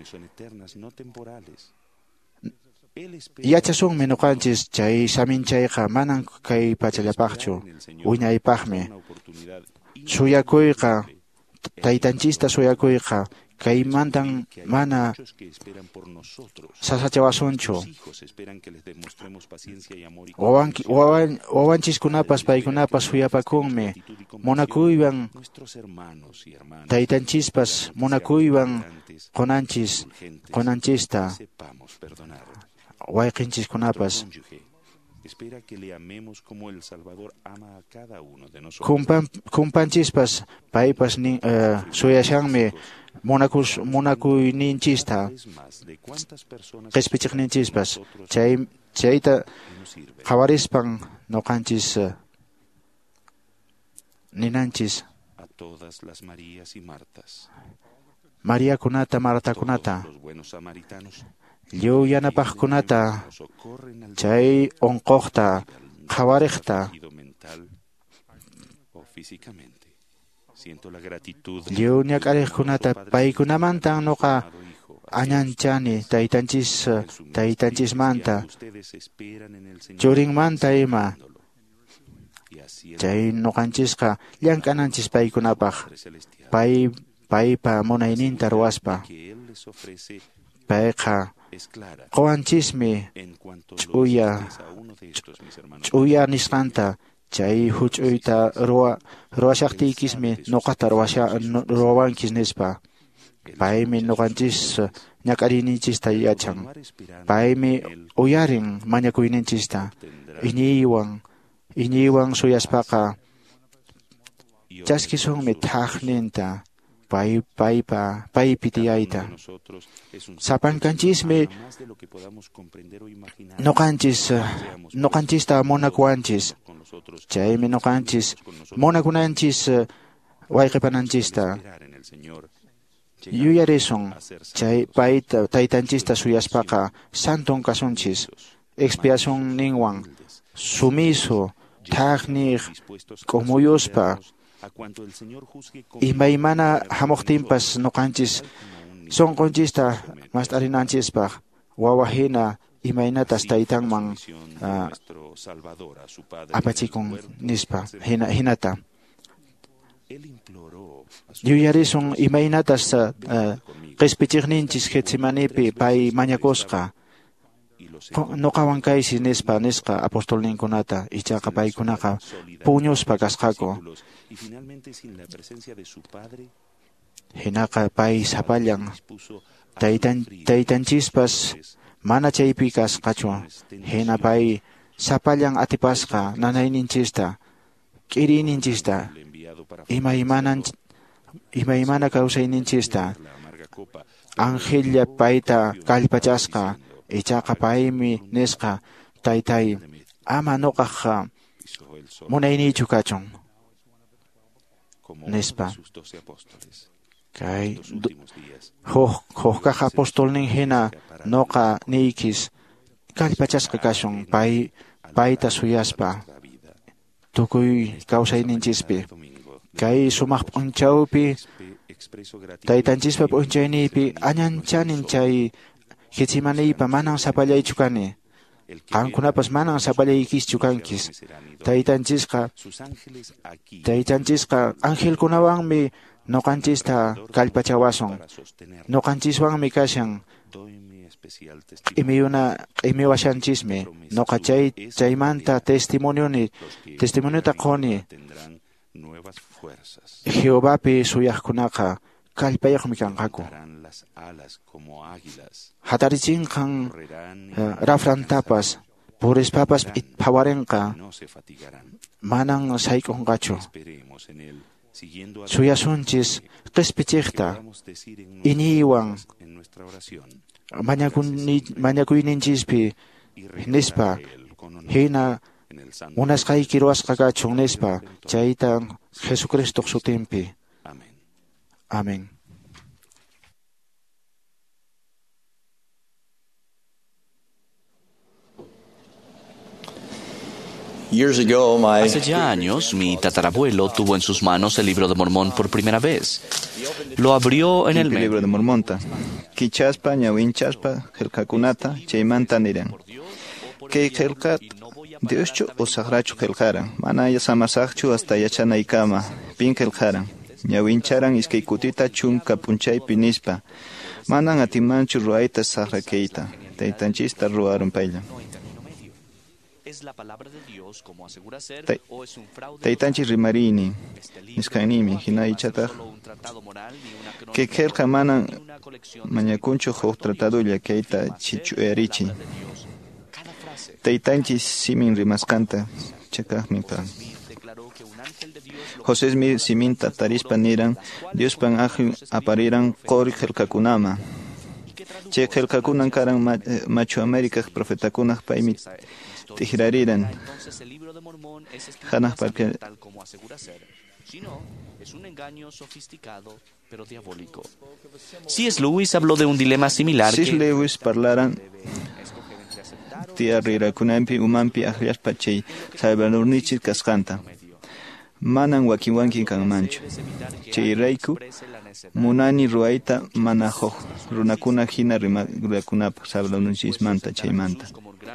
yachasunmi noqanchis chay saminchayqa manan kay pachallapaqchu wiñaypaqmi suyakuyqa taytanchista suyakuyqa kaymantan mana sasachawasunchu wawanchiskunapas paykunapas suyapakunmi munakuywan taytanchispas munakuywan qunanchis qunanchista wayqinchiskunapas espera que le amemos como el Salvador ama a cada uno de nosotros. Kumpan kumpanchispas paypas ni uh, suyashanmi monakus monakuyninchista qespichiqninchispas chay chayta qawarispan noqanchis uh, ninanchis a todas las Marías y Martas, María kunata Marta kunata los buenos samaritanos, yu yanapaqkunata chay onqoqta qhawariqta mental o físicamente. Siento la gratitud yu ñak'ariqkunata paykunamantan noqa añanchani taytanchis taytanchismanta churinmanta ima chay noqanchisqa llank'ananchis paykunapaq pay paypa munayninta ruwaspa payqa qowanchismi ch'uya ch'uya nisqanta chay huch'uyta ruwa ruwashaqtiykismi noqata ruwawankis nispa paymi noqanchis ñak'arininchista yachan paymi uyarin mañakuyninchista iñiywan iñiywan suyaspaqa chaskisunmi thaqninta pay paypa paypi tiyayta sapankanchismi noqanchis noqanchista munakuanchis chaymi noqanchis munakunanchis wayqipananchista yuyarisun chay payta taytanchista suyaspaqa santun kasunchis expiacionninwan sumiso thaqniq k'umuyuspa imaymana hamuqtinpas noqanchis sonqunchista mast'arinanchispaq wawahina imaynatas taytanman uh, apachikun nispa hina, hinata yuyarisun imaynatas uh, qespichiqninchis Getsemanipi pay mañakusqa noqawan kaysi nispa nisqa apostolninkunata ichaqa paykunaqa puñuspa kasqaku hinaqa pay sapallan taytan taytanchispas mana chaypi kasqachu hina pay sapallan atipasqa nanayninchista k'irininchista imaymanan imaymana kawsayninchista angellla payta kallpachasqa ichaqa paymi nisqa taytay ama noqaq munaynichu kachun nispa kay huk huk kaq apostolnin hina noqa niykis kallpachasqa kashun pay payta suyaspa tukuy kawsayninchispi kay sumaq p'unchawpi taytanchispa p'unchayniypi añanchanin chay Getsemaniypa manan sapallaychu kani qankunapas manan sapallaykischu kankis taytanchisqa taytanchisqa angelkunawanmi noqanchista kallpachawasun noqanchiswanmi kashan q'imiyuna q'imiwashanchismi noqa chay chaymanta testimonioni testimoniota quni Jehovapi suyaqkunaqa kallpayuqmi kanqaku hatarichinqan uh, rafrantapas purispapas phawarinqa manan sayk'unqachu suyasunchis qespichiqta iñiywan mañakuyninchispi nispa hina munasqayki ruwasqa kachun nispa chayta Jesucristo sutinpi. Amén. Hace ya años, mi tatarabuelo tuvo en sus manos el libro de Mormón por primera vez. Lo abrió en el medio. libro de Mormón. Kichaspa, ñawinchaspa, helkakunata, chaymanta niran. Que helkat, Dioschu o sagrachu helkaran. Manaya samasakchu hasta yachanaykama. Pin helkaran. Ñawincharan iskaykutita chunka punchay pinispa. Manan atimanchu ruaita sagrakeita. Taytanchista ruaron payla. ¿Es la palabra de Dios como asegura ser o es un fraude? Taytanchi rimarini, niskanimi, hinaychataq. Que kelka manan mañakunchu huk tratado llakeita chichuerichi. taytanchis simin rimasqanta chakaqmi pan. José mi siminta tarispa niran Diospan aqllu apariran qori qillqakunama. Chay qillqakunan karan Machu América profetakunaq paymi tijrariran. Hanaq parque es un engaño sofisticado pero diabólico. C S Lewis habló de un dilema similar. C S Lewis parlaran tia rirakunampi umanpi aqllaspa chay salvadornichis kasqanta. Manan wakiwanki kanmanchu. Chayrayku munani ruayta mana huk runakuna hina rimakunapa salvadornichismanta chaymanta.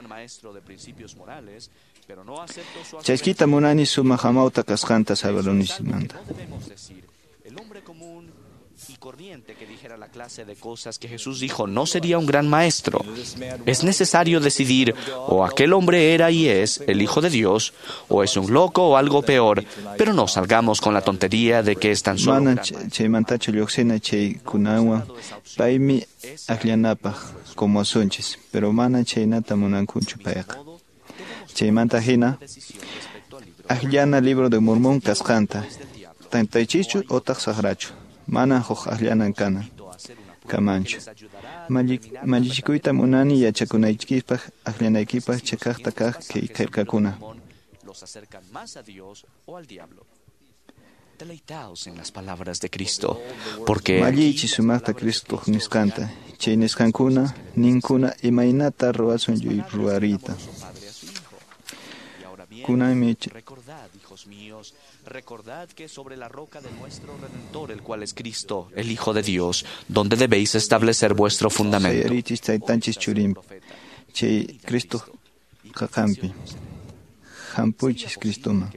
Chayskita munani sumaq hamawta kasqanta salvadornichismanta. El hombre común y corriente que dijera la clase de cosas que Jesús dijo no sería un gran maestro. Es necesario decidir o aquel hombre era y es el Hijo de Dios o es un loco o algo peor, pero no salgamos con la tontería de que es tan solo Mana chaymantachu lluqsina chay kunawan paymi aqllanapaq como asunchis, pero mana chaynata munankunchu payqa. Chaymanta hina aqllana libro de Mormón kasqanta tantaychichu otaq saqrachu mana huk aqllanan kana kamanchu mallichikuyta munani yachakunaykipaq aqllanaykipaq chakaqta kaq kay qillqakuna. los acercan más a Dios o al diablo. Deleitaos en las palabras de Cristo, porque mallichi sumaqta Cristo nisqanta chay nisqankuna ninkuna imaynata ruwasun lluy ruwarita. Recordad, hijos míos, recordad que sobre la roca de nuestro Redentor, el cual es Cristo, el Hijo de Dios, donde debéis establecer vuestro fundamento. Chay Cristo kakampi, hampuchis Cristoma.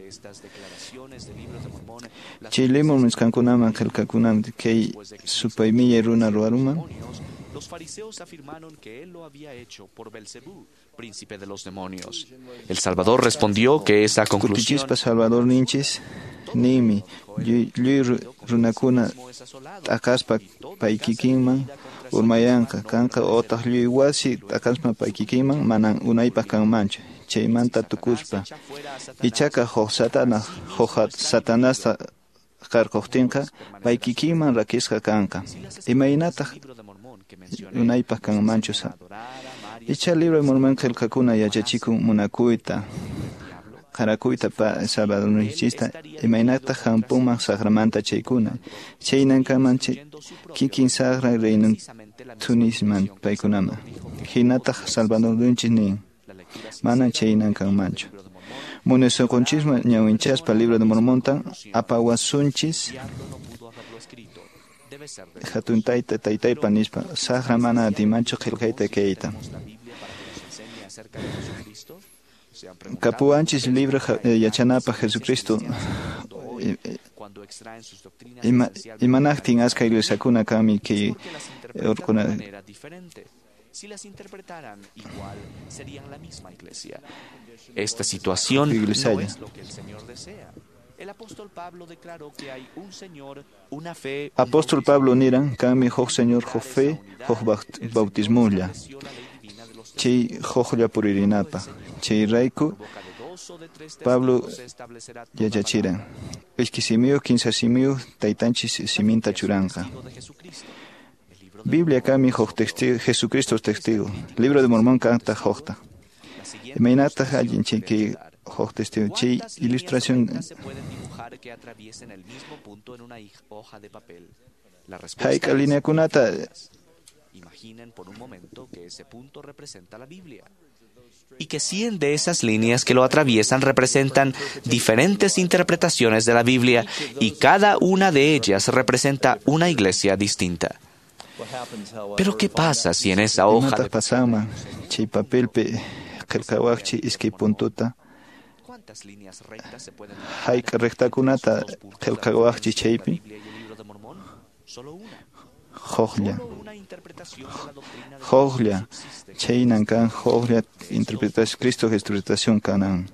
Chay lemon miskankunaman qillqakunaman kay supaymiya runa ruwaruman. Los fariseos afirmaron que él lo había hecho por Belcebú, príncipe de los demonios. El Salvador respondió que esa conclusión Kutichispa Salvador ninchis nimi lluy runakuna takaspa paykikinman urmayanqa kanqa otaq lluy wasi takaspa paykikinman manan unaypaq kanmanchu chaymanta tukuspa ichaqa huk satanás huk satanasta qarquqtinqa paykikinman rakisqa kanqa imaynataq unaypaq kanmanchu sa icha libro de Mormón qillqakuna yachachikun munakuyta qarakuyta pa salvadornichista imaynata hampunman saqramanta chaykuna chaynankaman kikin saqra reynun tunisman paykunama hinataq salvadorninchis nin mana chaynankanmanchu munesukunchisman ñawinchaspa libro de Mormontan apawasunchis hatuntayta taytaypa nispa saqra mana atimanchu qillqayta kayta kapuanchis libro yachanapa Jesucristo imanaqtin askay iglesiakuna kami kay urquna si las interpretaran igual serían la misma iglesia. Esta situación no es lo que el Señor desea. El apóstol Pablo declaró que hay un Señor, una fe. Apóstol Pablo niran kami huk Señor huk fe huk bautismulla. Chay huklla puririnapa. Chay rayku Pablo yachachiran. Ishkisimiu kinsasimiu taytanchis siminta churanqa. Biblia kami huk testigo, Jesucristo es testigo. Libro de Mormón kanta hukta. Imaynata alguien chay que huk testigo. Chay ilustración hayka lineakunata. Imaginen por un momento que ese punto representa la Biblia. Y que cien de esas líneas que lo atraviesan representan diferentes interpretaciones de la Biblia y cada una de ellas representa una iglesia distinta. Pero ¿qué pasa si en esa hoja de papel cuántas líneas rectas se pueden hayka rectakunata qillqawaqchi chaypi solo una? Joglia. Joglia. Chaynan kan Joglia interpretación Cristo interpretación kanan.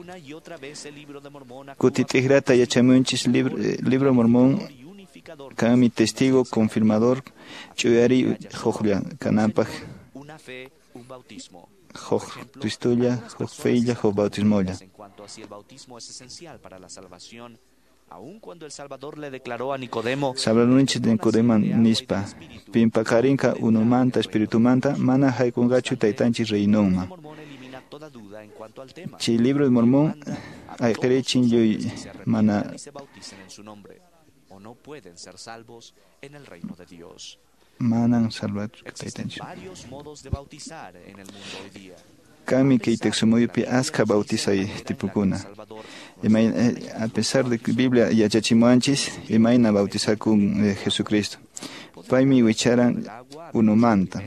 Kutitigrata yachamunchis libro libro Mormón kami testigo confirmador chuyari Joglia kanapaj la fe, un bautismo. Joj tuistulla, joj feilla, joj bautismolla. En cuanto a si el bautismo es esencial para la salvación, aun cuando el Salvador le declaró a Nicodemo, Sabranunchi de Nicodemo nispa, pimpa karinka uno manta, espíritu manta, mana haikungachu taitanchi reinoma. toda duda en cuanto al tema. Chi libro de Mormón, hay crechin yo mana. Se bauticen en su nombre, o no pueden ser salvos en el reino de Dios. Manan salvar Existen taitanchi. varios modos de bautizar en el mundo hoy día. Kami que texumuyupi aska bautizai tipukuna. A pesar de que Biblia y achachimuanchis, imaina bautizar con eh, Jesucristo. Paimi wicharan uno manta.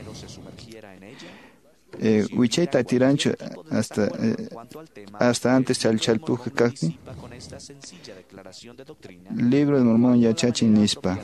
Eh, Wichaita tirancho hasta eh, hasta antes al chalpuja kakti. Libro de Mormón ya chachi nispa.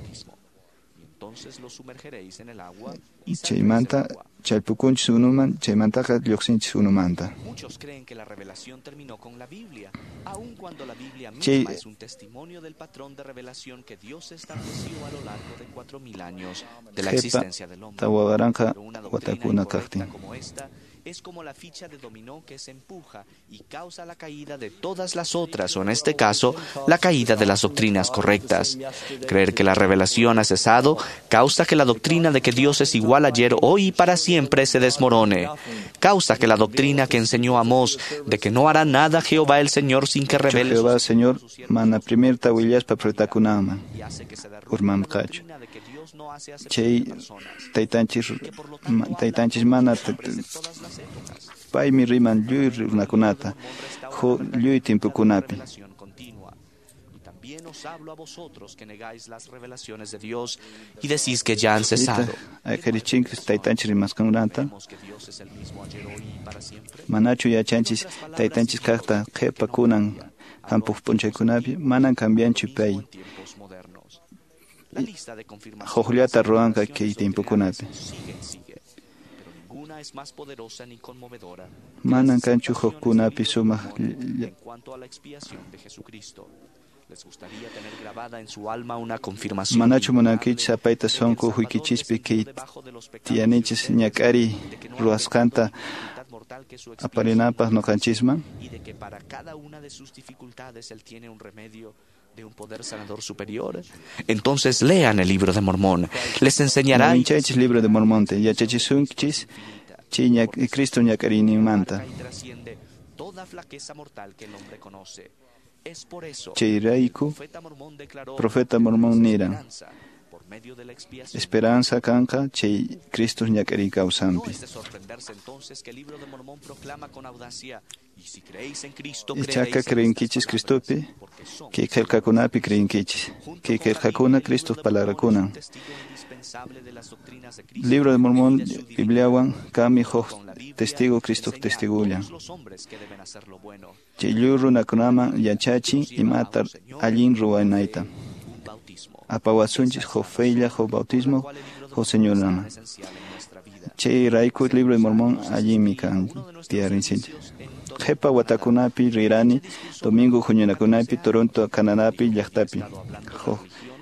Entonces los sumergeréis en el agua. Chaimanta chalpukunch unuman, chaimanta lyoxinch unumanta. Muchos creen que la revelación terminó con la Biblia, aun cuando la Biblia misma Che, es un testimonio del patrón de revelación que Dios estableció a lo largo de cuatro mil años de la Jepa, existencia del hombre. tawagaranja, Pero una doctrina watakuna incorrecta kakti. como esta es como la ficha de dominó que se empuja y causa la caída de todas las otras, o en este caso, la caída de las doctrinas correctas. Creer que la revelación ha cesado causa que la doctrina de que Dios es igual ayer, hoy y para siempre se desmorone. Causa que la doctrina que enseñó Amós de que no hará nada Jehová el Señor sin que revele Jehová, sus Señor, secretos a sus siervos mana primer tawillas pa pretakunama. y hace que se derrumbe Urmam la kacho. doctrina de que Dios no hace acepción Chei de personas, taitanchis que por lo ma- tanto taitanchis habla mana a los hombres de todas las épocas. pai mi riman lluy runakunata. Jo lluy timpukunapi. Revelación continua. Y también os hablo a vosotros que negáis las revelaciones de Dios y decís que ya han cesado. Ay kerichinkis taitanchis rimaskanranta. Sabemos que Dios es el mismo ayer, hoy y para siempre. Manachu yachanchis taitanchis kakta jepa kunan hampuj punchaykunapi manan cambianchu pay. En tiempos modernos. La lista de confirmaciones Jojliata ruanka y que revelaciones timpukunapi. doctrinales sigue, sigue. Pero ninguna es más poderosa ni conmovedora que Manan las kanchu explicaciones hojkunapi del libro de sumaj Mormón en cuanto a la expiación de Jesucristo. Les gustaría tener grabada en su alma una confirmación Manachu indudable monakich zapaita de que el sonku Salvador huikichispi descendió que debajo de los pecados tianichis de ustedes, ñakari de que no ruaskanta alcanzó ninguna dificultad mortal que su expiación aparinapas no no kanchisma. y de que para cada una de sus dificultades Él tiene un remedio de un poder sanador superior. Entonces lean el libro de Mormón. Les enseñará Navinchaychis libro de Mormonte, yachachisunchis chi ñak- Cristo ñakarini manta. y trasciende toda flaqueza mortal que el hombre conoce. Es por eso Chi que el raiku, profeta Mormón declaró profeta Mormón nira. esperanza por medio de la expiación. Esperanza kanka, chi Cristo ñakari No causampi. es de sorprenderse entonces que el libro de Mormón proclama con audacia: y si creéis en Cristo, Ichaka creeréis en creenkichis estas Cristopi, palabras, porque son que kelkakunapi creenkichis, que kelkakuna Cristo palarakuna. un testigo indispensable de las doctrinas de Cristo Libro de Mormón, y de su divinidad. Bibliawan, kami hoj Con la Biblia testigo Cristo enseña a testigulla. todos los hombres que deben hacer lo bueno. Chi yuru nakunama yachachi y matar allin ruanaita. Un bautismo. Apawasunchis jo feilla, jo bautismo, Cual el libro de jo Mormón señorama. es tan esencial en nuestra vida. Che raiku libro de Mormón allí mi can tiarinchich. Jepa watakunapi rirani, domingo juñunakunapi, Toronto cananapi, llaqtapi. Jo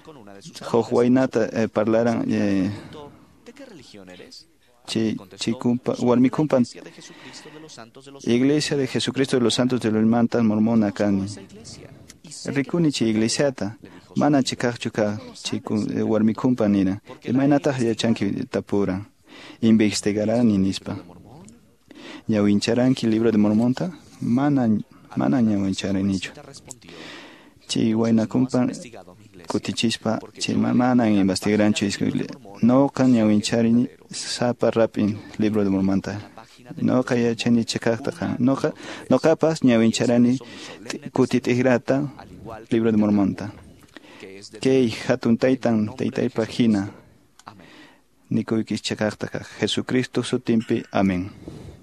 jo huaynata eh, parlaran eh, ¿De qué religión eres? chi Contestó, chikumpa "Soy warmikumpan Iglesia de Jesucristo de los Santos de los Iglesia de Jesucristo de los Santos de los Mantas Mormona kani. esa iglesia. Y sé que Rikuni chi iglesiata, mana chikakchuka chiku eh, warmikumpan nira. Imaynata yachanki tapura. Investigarani nispa. Ñawincharanki libro de Mormonta, mana mana ñawincharannichu. te respondió: Chi waynakumpan investigado mi iglesia, kutichispa chi manan investigaranchu isqui no kan ñawincharini sapa rapin libro de Mormonta. No kaya chani chikakta kan. No ka no kapas ñawincharani kutitigrata al igual que libro de Mormonta. que es de Kei hatun taitan taitai pagina Amén. nikuykis chakakta kaq. Jesucristo sutimpi. Amén.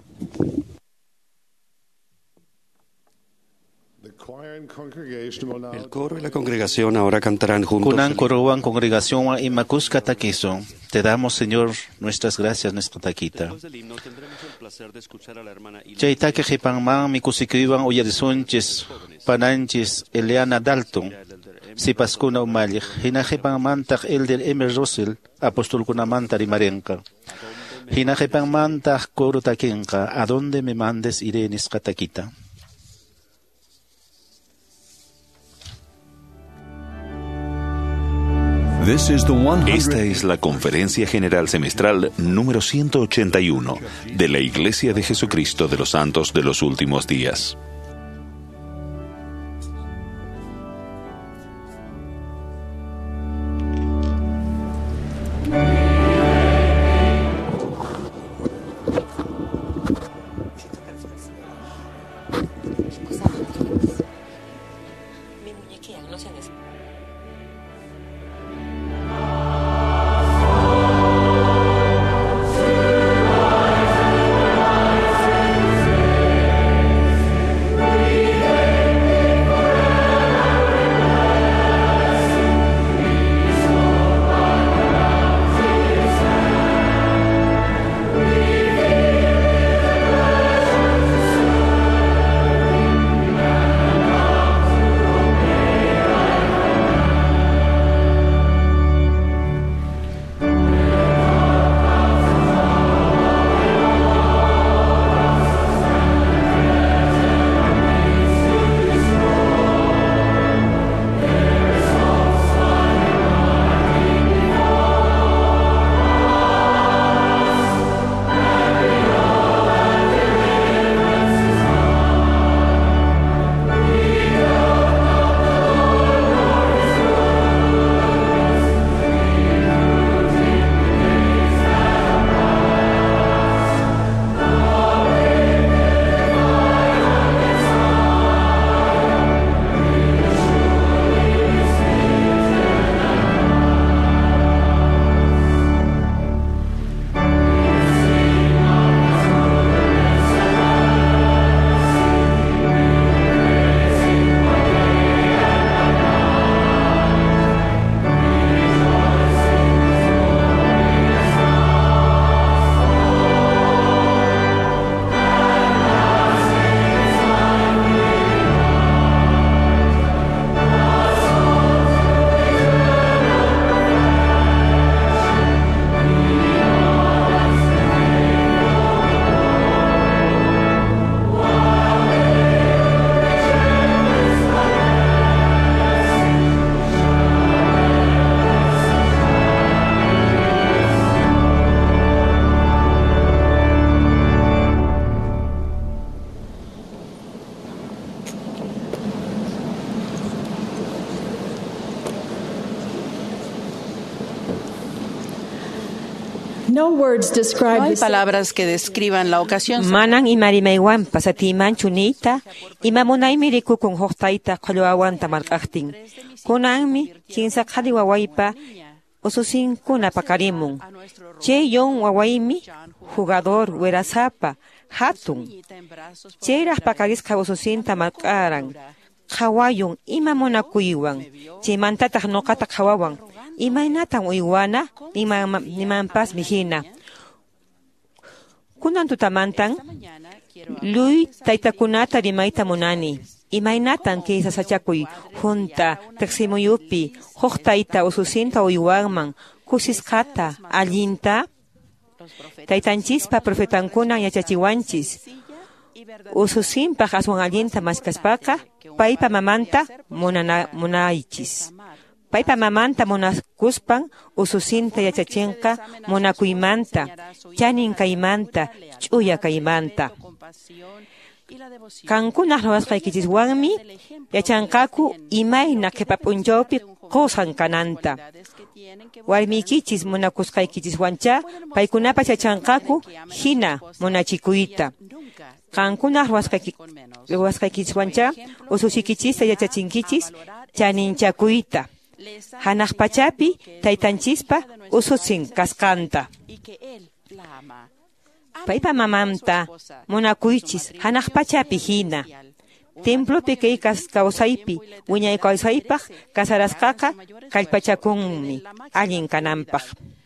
The choir and congregation will now El coro y la congregación ahora cantarán juntos. Kunan el- korowan congregación y makuska taquizo. Te damos, Señor, nuestras gracias, nuestra taquita. Después del himno tendremos el placer de escuchar a la hermana Ina Chaitake jipanman mikusikriban uyarisonches, pananches, Eliana Dalton, sipaskuna umalik, hina jipanmantak elder Emer Russell, apostol kunamanta rimarenka. Hinajepanmanta korotakenka, a donde me mandes iré nisqatakita. Esta es la Conferencia General Semestral número ciento ochenta y uno de la Iglesia de Jesucristo de los Santos de los Últimos Días. No hay palabras que describan la ocasión. Manan imarimaiwan pasatiman chunita, imamunaymi rikukun hoqtayta qallwawanta mark'aqtin. Kunanmi kinsaqhali wawaypa ususinkuna pakarimun. Chay yon wawaymi jugador werasapa hatun. Chayraq pakarisqa ususinta mark'aran. Qhawayun imamunakuywan. Chaymantataq nuqata qhawawan. Imaynatan uywana nimanpas mijina. Kunan tutamantan luy taytakunata rimayta munani. Imaynatan kisa sachakuy junta taximuyupi hoqtayta ususinta uywanman kusisqata allinta taytanchispa profetankuna yachachiwanchis. Ususinpaq aswan allinta maskaspaqa paypa mamanta munana munaychis. Paypa mamanta munaskuspan ususinta yachachinqa munakuymanta, chanin kaymanta, ch'uya kaymanta. Kankunaq ruwasqaykichiswanmi yachanqaku imayna qhipa p'unchawpi qusan kananta. Warmiykichis munakusqaykichiswancha paykunapas yachanqaku hina munachikuyta. Kankunaq ruwasqaykichiswancha ususikichista yachachinkichis chaninchakuyta. Hanaq pachapi taytanchispa ususin kasqanta. Paypa mamanta munakuychis hanaq pachapi hina. Templopi kay kawsaypi wiñay kawsaypaq kasarasqaqa kallpachakunmi allin kananpaq.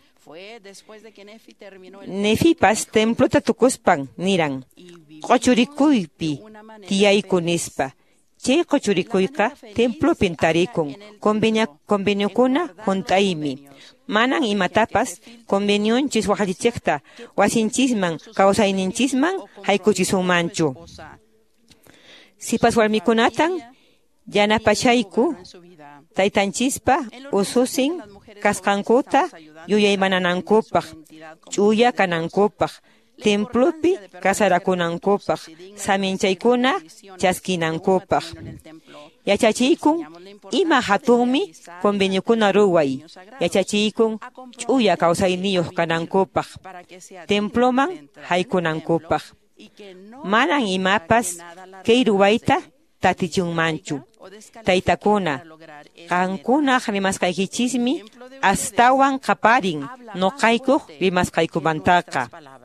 Nefipas templota tukuspan niran qochurikuypi tiyayku nispa. Chay qochurikuyqa templo pintarikun, conveniokuna juntaymi. manan imatapas convenionchis waqallichiqta wasinchisman kawsayninchisman haykuchisumanchu. Sipas warmikunatan yanapashayku taytanchispa ususin kasqankuta yuyaymananankupaq, ch'uya kanankupaq, templopi kasarakunankupaq, saminchaykuna chaskinankupaq. Yachachiykun ima hatunmi conveniokuna ruway. Yachachiykun ch'uya kawsayniyuq kanankupaq, temploman haykunankupaq. Manan imapas kay ruwayta tatichunmanchu. Taytakuna, qankunaq rimasqaykichismi astawan qaparin noqaykuq rimasqaykumantaqa.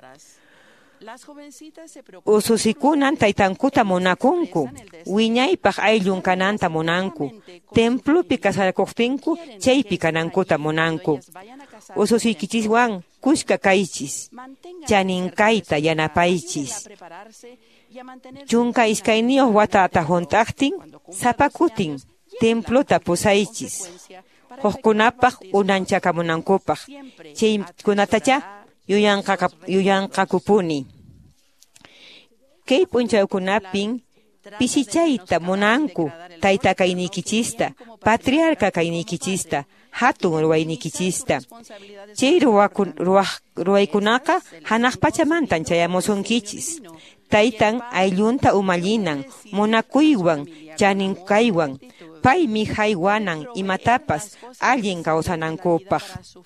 Ususikunan taytankuta munakunku, wiñaypaq ayllun kananta munanku, templopi kasarakuqtinku chaypi kanankuta munanku. Ususiykichiswan kushka kaychis, chaninkayta yanapaychis. Chunka iskayniyuq wata atajuntaqtin, sapakutin, templota pusaychis. Huqkunapaq unanchakamunankupaq, chaykunatacha yuyanqakupuni. Kay punchawkunapin pisichayta munanku tayta kaynikichista, patriarca kaynikichista, hatun ruwaynikichista. Chay ruwaykunaqa hanaq pachamantan chayamusunkichis. Taytan ayllunta umallinan, munakuywan, chaninkaywan, paymi haywanan imatapas allin kawsanankupaq.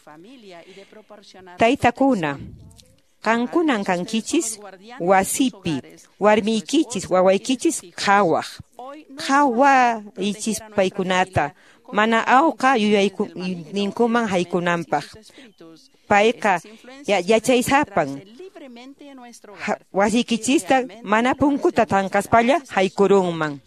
Taytakuna, kankunan kankichis wasipi, warmiykichis wawaykichis qhawaq. Qhawaychis paykunata, mana awqa yuyayninkuman haykunanpaq. Payqa yachaysapan, wasiykichista mana punkuta tanqaspalla haykurunman.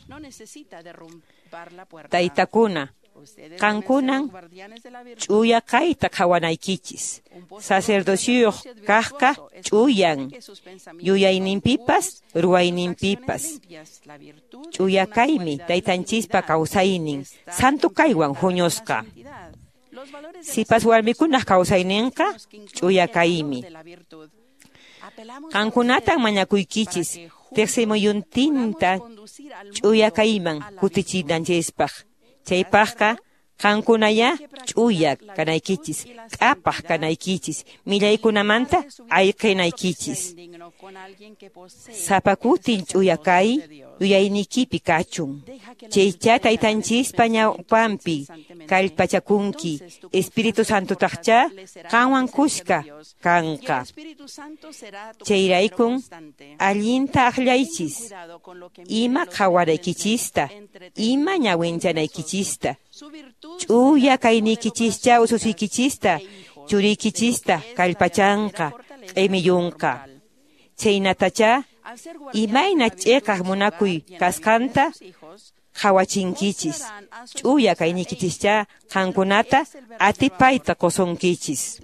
Taytakuna, kankunan ch'uya kayta qhawanaykichis. Sacerdociyoq kaqqa ch'uyan, yuyayninpipas, ruwayninpipas. Ch'uya kaymi taytanchispa kawsaynin, santu kaywan huñusqa. Sipas warmikunaq kawsayninqa ch'uya kaymi. Kankunatan mañakuykichis, tercemuyuntinta ch'uya kayman kutichinanchispaq. Chaypaqqa kankunaya ch'uya kanaykichis, k'apaq kanaykichis, millaykunamanta ayqinaykichis. Sapakutin ch'uya kay, yuyaynikipi kachun. Chaycha taytanchispa ñawpampi kallpachakunki, Espíritu Santo taqcha qanwan kushka kanqa. Chayraykun allinta aqllaychis, ima qhawaraykichista, ima ñawinchanaykichissta, ch'uya kaynikichista ususiykichista, churiykichista kallpachanqa, q'imiyunqa. Chaynatacha imayna ch'iqaq munakuy kasqanta qhawachinkichis, ch'uya kaynikichista qankunata atipayta qusunkichis.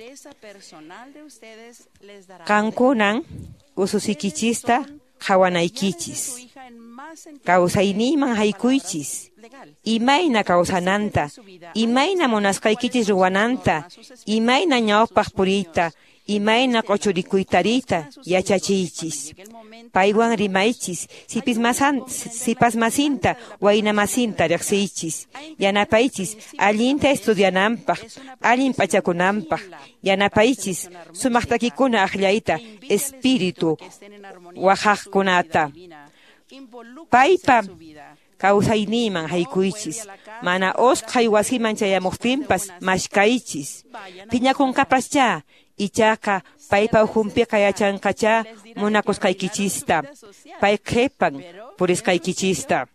Qankunan ususiykichista qhawanaykichis, kawsayniyman haykuychis, imayna kawsananta, imayna munasqaykichis ruwananta, imayna ñawpaq puriyta, imayna qochurikuytarita yachachiychis. Paywan rimaychis, sipis masan, sipas masinta, wayna masinta riqsiychis, yanapaychis, allinta estudianampaq, allin pachakunampaq, yanapaychis, sumaqtakikuna aqllayta, espíritu waqaqkunata. Paypa kawsayniyman haykuychis, mana osqhay wasiman chayamuqtinpas mashkaychis, piñakunqapascha, ichaqa paypa ujunpiqa yachanqacha munakusqaykichista, pay qhipan purisqaykichista.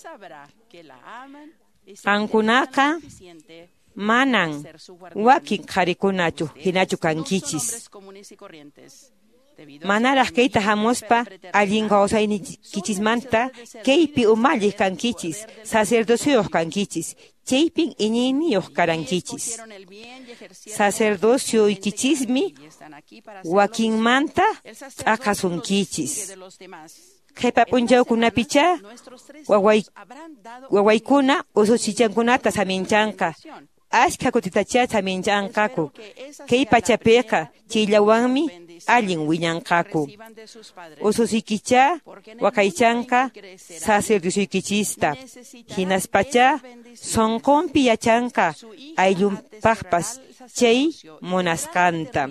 Qankunaqa manan wakin qharikunachu hinachu kankichis. Manaraq kayta hamuspa allin kawsaynikichismanta kaypi umalliq kankichis, sacerdocioq kankichis, chaypin iñiyniyuq karankichis. Sacerdocioykichismi wakinmanta t'aqasunkichis. Qhipa p'unchawkunapicha waway wawaykuna usuchichankunata saminchanqa, ashka kutitachata minchankaku. Kay pachapeka chillawanmi allin wiñankaku. Ususikicha wakaychanka sacerdocikichista. Hinaspacha sonkompi yachanka ayllumpaqpas chay munaskanta.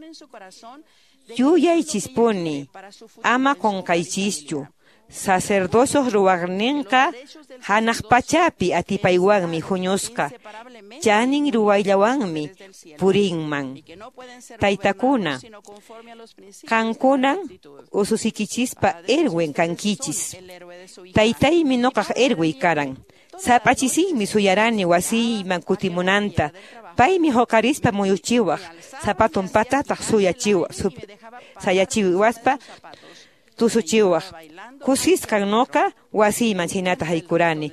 Yuyaychispuni ama konkaychischu. Sacerdocio ruwaqninqa hanaqpachapi atipaywanmi huñusqa. Chanin ruwayllawanmi purinman. Taytakuna, kankunan ususikichispa erwen kankichis. Taytaymi noqaq erwey karan. Sapachisiymi suyarani wasiyman kutimunanta. Paymi huqarispa muyuchiwaq. Sapatun patataq suyachiwaq. Sayachiwaspa tusuchiwaq. Kusisqan noqa wasiyman hinata haykurani.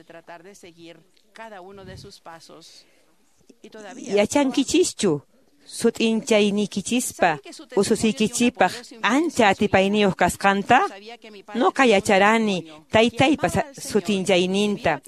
Yachankichischu sut'inchaynikichispa ususikichipaq ancha atipayniyuq kasqanta? Noqa yacharani taytaypa sutinchayninta.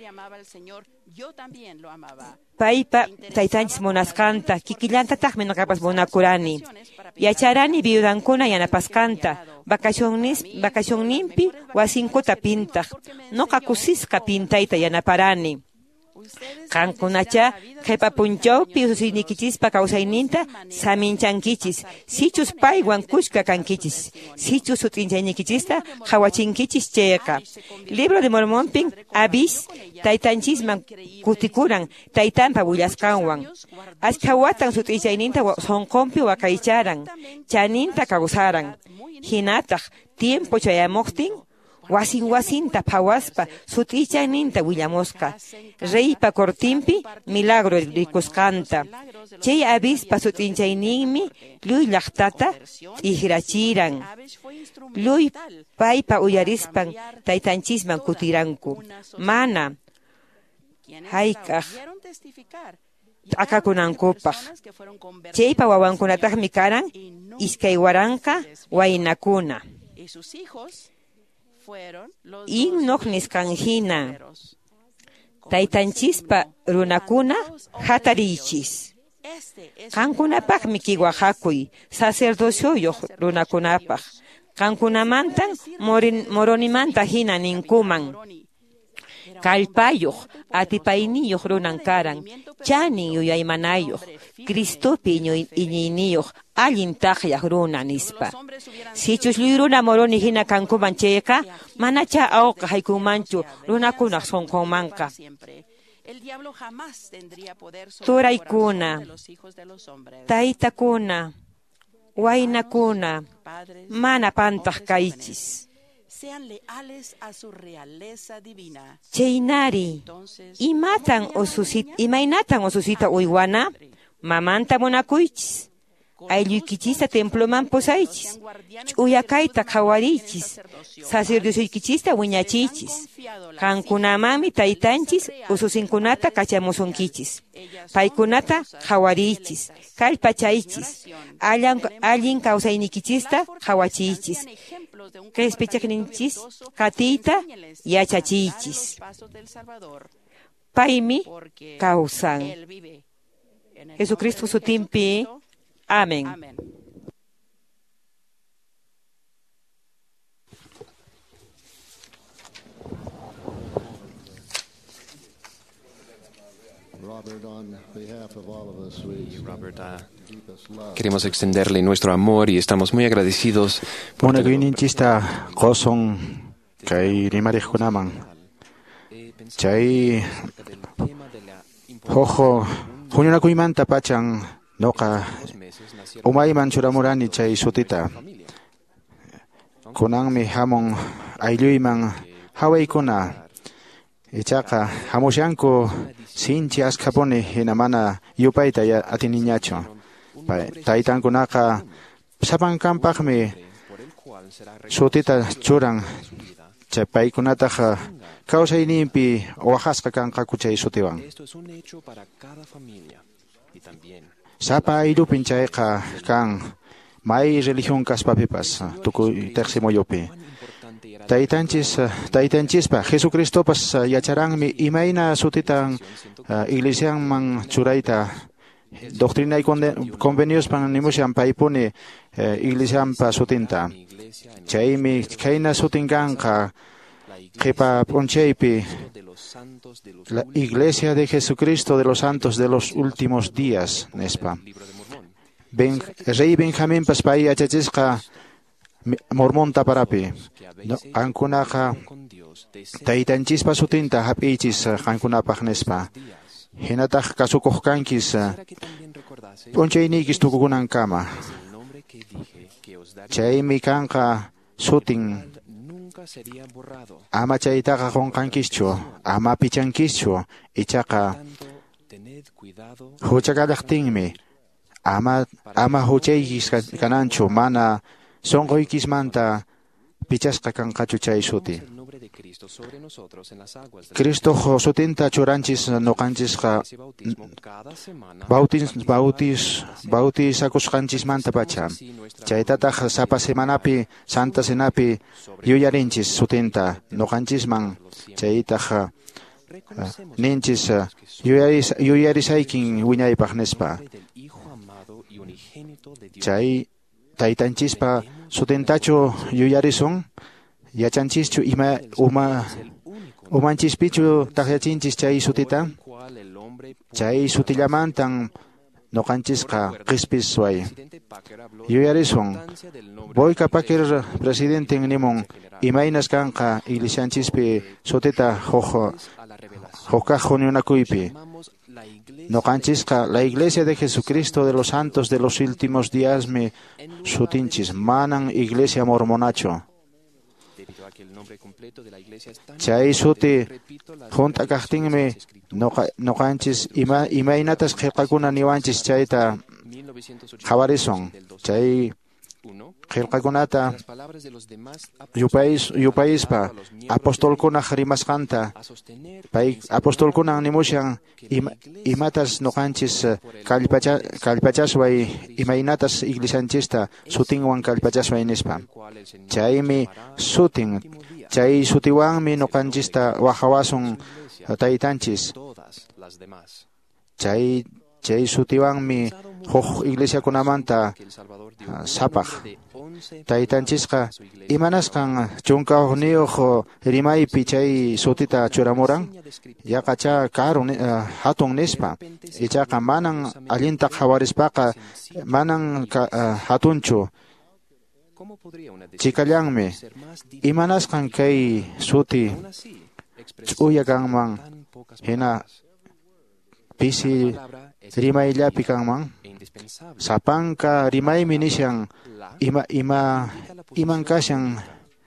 Paypa taytanchis munasqanta kikillantataqmi noqapas munakurani. Yacharani viudankuna yanapasqanta. Vacacionninpi wasinkuta pintaq. Noqa kusisqa pintayta yanaparani. Qankunacha qhipa punchawpi ususiynikichispa kawsayninta saminchankichis. Sichus paywan kushka kankichis. Sichus sut'inchaynikichista qhawachinkichis chayqa. Libro de Mormonpin Abis taytanchisman kutikuran taytanpa willasqanwan. Ashka watan sut'inchayninta sonqonpi wakaycharan. Chaninta kawsaran. Hinataq tiempo chayamuqtin wasin wasinta phawaspa sut'inchayninta willamusqa. Reypa kortinpi milagro rikusqanta. Chay abispa sut'inchayninmi lluy llaqtata t'ihrachiran. Lluy paypa uyarispan taytanchisman kutiranku. Mana hayk'aq t'akakunankupaq. Chaypa wawankunataqmi karan iskay waranqa waynakuna. Innoq nisqanhina. Taytanchispa runakuna hatarichis. Qankunapaqmi kiwahakuy sacerdocioyuq runakunapaq. Qankunamantan moronimanta hina ninkuman. Kallpayuq atipayniyuq runan karan. Chanin yuyaymanayuq. Cristopi iñiyniyuq allin taqyaq runa nispa. Sichus lluy runa moroni hina kankuman chayqa manacha awqa haykunmanchu runakunaq sonqonmanqa. Turaykuna, taytakuna, waynakuna, mana pantaq kaychis. Chaynari, imatan ususita, imaynatan ususita uywana, mamanta munakuychis. Aylluykichista temploman pusaychis. Ch'uyakayta qhawarichis. Sacerdocioykichista wiñachichis. Qankunamami taytanchis ususinkunata kachamusunkichis. Paykunata qhawarichis. Kallpachaychis. Allin kawsaynikichista qhawachichis. Qhisp'ichaqninchis katiyta yachachichis. Paymi kawsan. Jesucristo sutinpi. Amén. Queremos extenderle nuestro amor y estamos muy agradecidos. Mona guininchista qoson kay rimarikunaman. Chay hojo huñunakuymanta pachan noqa umayman churamurani chay sutita. Kunanmi hamun aylluyman hawaykuna. Ichaqa hamushanku sinchi askapuni hina mana yupayta atiniñachu. Taytankunaqa sapankanpaqmi sutita churan. Chay paykunataqa kawsayninpi waqasqa kanqaku chay sutiwan. Sapa ayllupin chayqa kan may religión kaspapipas tukuy tiqsimoyupi. Taitanchis, taitanchispa, Jesucristo pas yacharangmi imaina sutitan iglesian man churaita. Doctrina y convenios pan nimushan paipuni iglesian pa sutinta. Chaimi kaina sutinganka kepa poncheipi la iglesia de Jesucristo de los santos de los últimos días, nespa. Ben, Rey Benjamín paspai achachisqa mormon taparapi. No, ankunaka taitanchispa sutinta hapichis ankunapaq nespa. Hinataq kasukuqkankis ponchaynikis tukukunankama. Chaymi kanqa sutin ama chaytaqa qonqankischu, ama pichankischu, ichaqa huchakallaqtinmi ama ama huchaykis kananchu, mana sonqoykismanta pichasqa kanqachu chay suti. Cristo sutinta churanchis noqanchisqa bautis bautis bautisakusqanchismanta pacha. Chaytataq sapa semanapi santa senapi yuyarinchis sutinta noqanchisman. Chaytaq ninchis yuyaris yuyarisaykin wiñaypaq nispa. Chay taytanchispa sutintachu yuyarisun yachanchischu ima uma umanchispichu takyachinchis chay sutita. Chay sutillamantan noqanchisqa qispis suay yuyarisun boyka pakir presidente nimun imaynas kanqa iglesianchispi sutita huk hukaq huñunakuypi. Noqanchisqa la iglesia de Jesucristo de los santos de los últimos días mi sutinchis manan iglesia mormonacho. Chay suti junta kaqtinmi noqanchis ima imaynatas qillqakuna niwanchis chayta qhawarison. Chay qillqakunata yupayis yupayspa apostolkunaq rimasqanta pay apostolkunan nimushan ima, imatas noqanchis kallpacha kallpachasway imaynatas iglesianchista sutinwan kallpachasway nispa. Chaymi sutin chay sutiwanmi noqanchista wahawasun taytanchis. Chay chay sutiwanmi huk iglesiakunamanta sapaq. Taytanchisqa imanasqan chunkawniyuq rimaypi chay sutita churamuran yaqacha karu hatun nispa. Ichaqa manan allintaq hawarispaqa manan hatunchu. Chikallanmi imanasqan kay suti ch'uya kanman hina pisi rimayllapi kanman sapanka rimaymi nishan ima ima iman kashan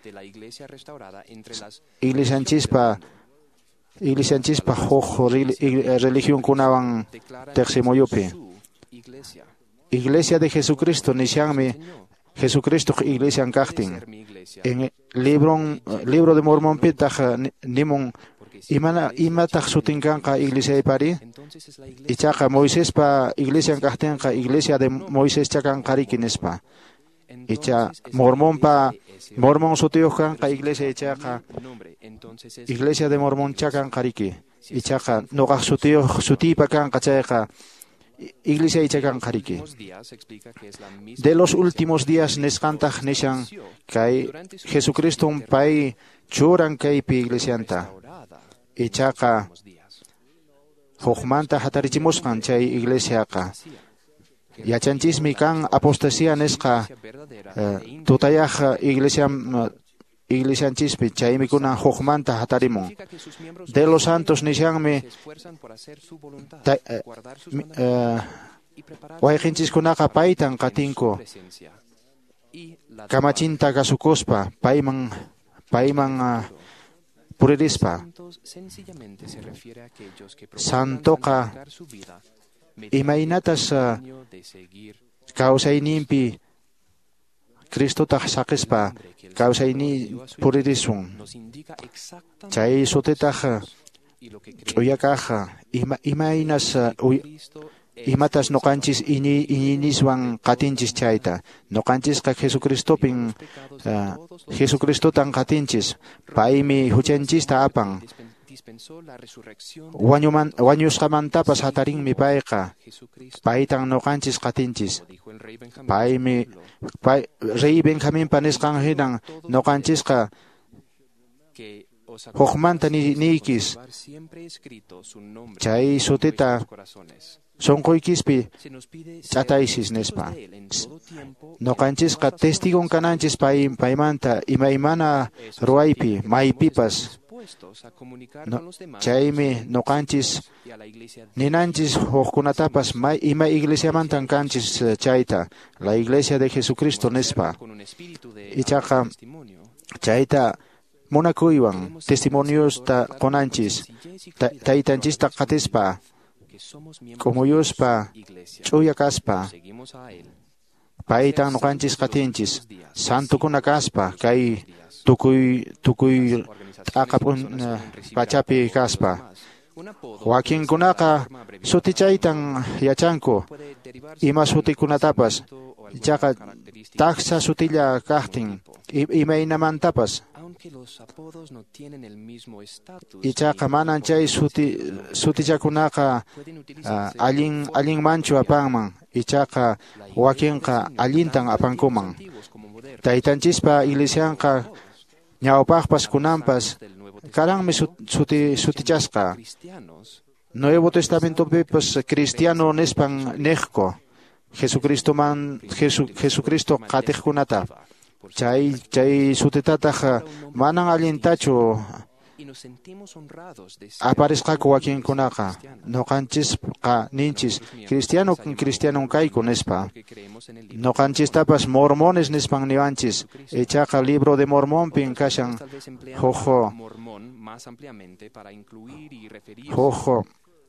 iglesianchispa iglesianchispa huk religión kunawan teqsimuyupi. Iglesia de Jesucristo nishanmi Jesucristo iglesia kaqtin. En libro libro de Mormón pitaq nimun imana imataq sutinkanqa iglesia de pari. Ichaqa Moiséspa iglesia kaqtinqa iglesia de Moisés chakanqariki nispa. Icha Mormónpa Mormón sutiyuq kanqa iglesia ichaqa iglesia de Mormón chakanqariki. Ichaqa noqaq sutiyuq sutipa kanqa chayqa iglesia ichakanqariki. De los últimos días nisqantaq nishan kay Jesucristo pay churan kaypi iglesianta. Ichaqa hukmanta hatarichimusqan chay iglesiaqa. Yachanchismi kan apostasía nisqa tutayaq iglesia iglesianchispi chaymi kunan hukmanta hatarimun. De los santos nishanmi wayqinchiskunaqa paytan qatinku kamachinta kasukuspa payman payman puririspa. Santoqa imaynatas kawsayninpi Cristotaq saqispa kawsayni puririsun. Chay sutitaq ch'uyakaq ima imaynas imatas noqanchis iñi iñiniswan qatinchis chayta. Noqanchis Jesucristopin uh, Jesucristotan qatinchis. Paymi huchanchista apan. Wañuman wañusqamantapas hatarinmi payqa. Paytan noqanchis qatinchis. Paymi pay Rey Benjamín panisqan hinan noqanchisqa hukmanta ni nikis. Chay sutita sonqoykispi ch'ataysis nispa. Noqanchisqa testigon kananchis pay paymanta imaymana ruwaypi maypipas. No, chaymi noqanchis ninanchis hukkunatapas may ima iglesiamantan kanchis chayta, la iglesia de Jesucristo nispa. Ichaqa chayta munakuywan testimoniusta qonanchis, taytanchista qatispa, kumuyuspa, ch'uya kaspa, paytan noqanchis qatinchis, santukuna kaspa, kay tukuy tukuy t'aqapun pachapi kaspa. Wakinkunaqa sutichaytan yachanku, ima sutikunatapas, ichaqa taksha sutilla kaqtin, imaynamantapas. Ichaqa manan chay suti sutichakunaqa uh, allin allin manchu apanman, ichaqa wakinqa allintan apankuman. Taytanchispa iglesianqa ñawpaqpas kunanpas karanmi suti sutichasqa. Nuevo Testamentopipas cristiano nispan niqku. Jesucristo man Jesu, Jesucristo qatiqkunata. Chay chay sutitataq manan allintachu aparisqaku wakinkunaqa. Noqanchisqa ninchis cristiano cristianon kayku nispa. Noqanchistapas mormones nispan niwanchis. Ichaqa libro de Mormonpin kashan jojo jojo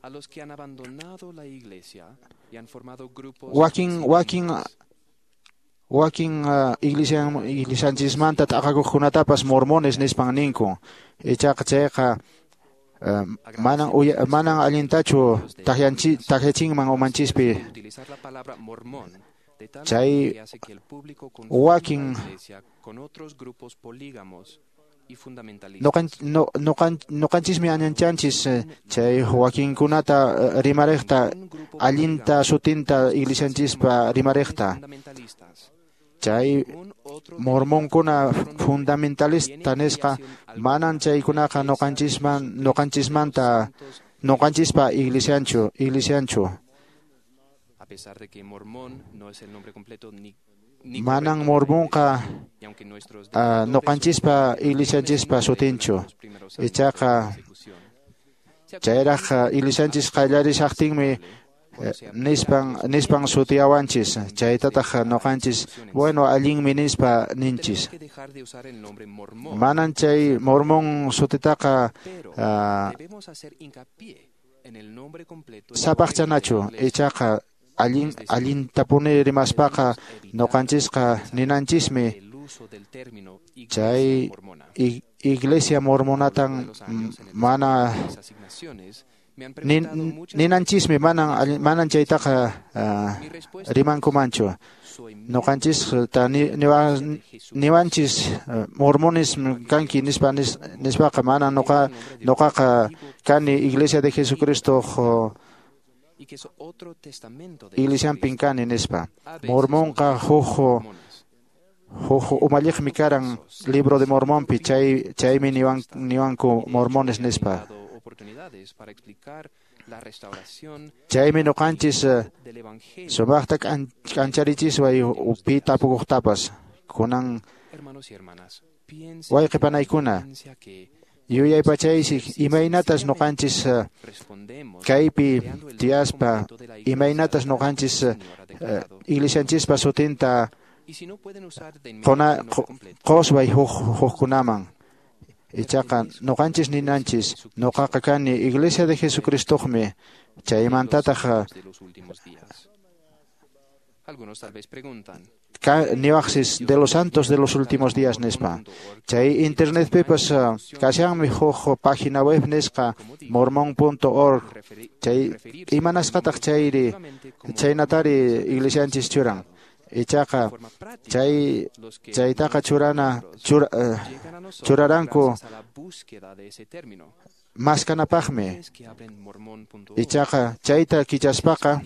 wakin wakin wakin uh, iglesia iglesianchismanta t'aqakuqkunatapas mormones nispan ninku. Ichaqa chayqa uh, manan uya, manan allintachu taqyanchi taqyachinman umanchispi. Chay wakin noqanchismi añanchanchis chay wakinkunata rimariqta allinta sutinta iglesianchispa rimariqta. Chay mormonkuna fundamentalista nisqa manan chaykunaqa noqanchisman noqanchismanta noqanchispa iglesianchu iglesianchu. Manan mormonqa uh, noqanchispa iglesianchispa sutinchu. Ichaqa chayraq iglesianchis qallarisaqtinmi nispan nispan sutiawanchis. Chaytataq noqanchis bueno allinmi nispa ninchis. Manan chay mormon sutitaqa uh, sapaqchanachu. Ichaqa allin allintapuni rimaspaqa noqanchisqa ninanchismi chay iglesia mormonatan mana nin, ninanchismi manan manan chaytaqa uh, rimankumanchu. Noqanchis ta niwanchis uh, mormones kanki nispa nispaqa manan noqa noqaqa kani iglesia de Jesucristo uh, iglesian pinkani nispa. Mormonqa jojo jojo umalliqmi karan libro de Mormonpi chay chaymi niwan niwanku mormones nispa. Chaymi noqanchis uh, sumaqta kancharichiswa upi tapukuqtapas kunan wayqipanaykuna. Yuyaypachaysi imaynatas noqanchis uh, kaypi tiyaspa imaynatas noqanchis uh, iglesianchispa sutinta qona qosway hukkunaman. Ichaqa noqanchis ninanchis noqaqa kani iglesia de Jesucristoqmi chaymantataq Algunos tal vez preguntan. Niwaxis de los santos de los últimos días nespa. Chay internet pepas kasiang mi jojo página web nesca mormon punto org. Chay imanaskatak chayri chay natari iglesianchis churang. Ichaqa chay chaytaqa churana chur, uh, churaranku maskanapaqmi. Ichaqa chayta kichaspaqa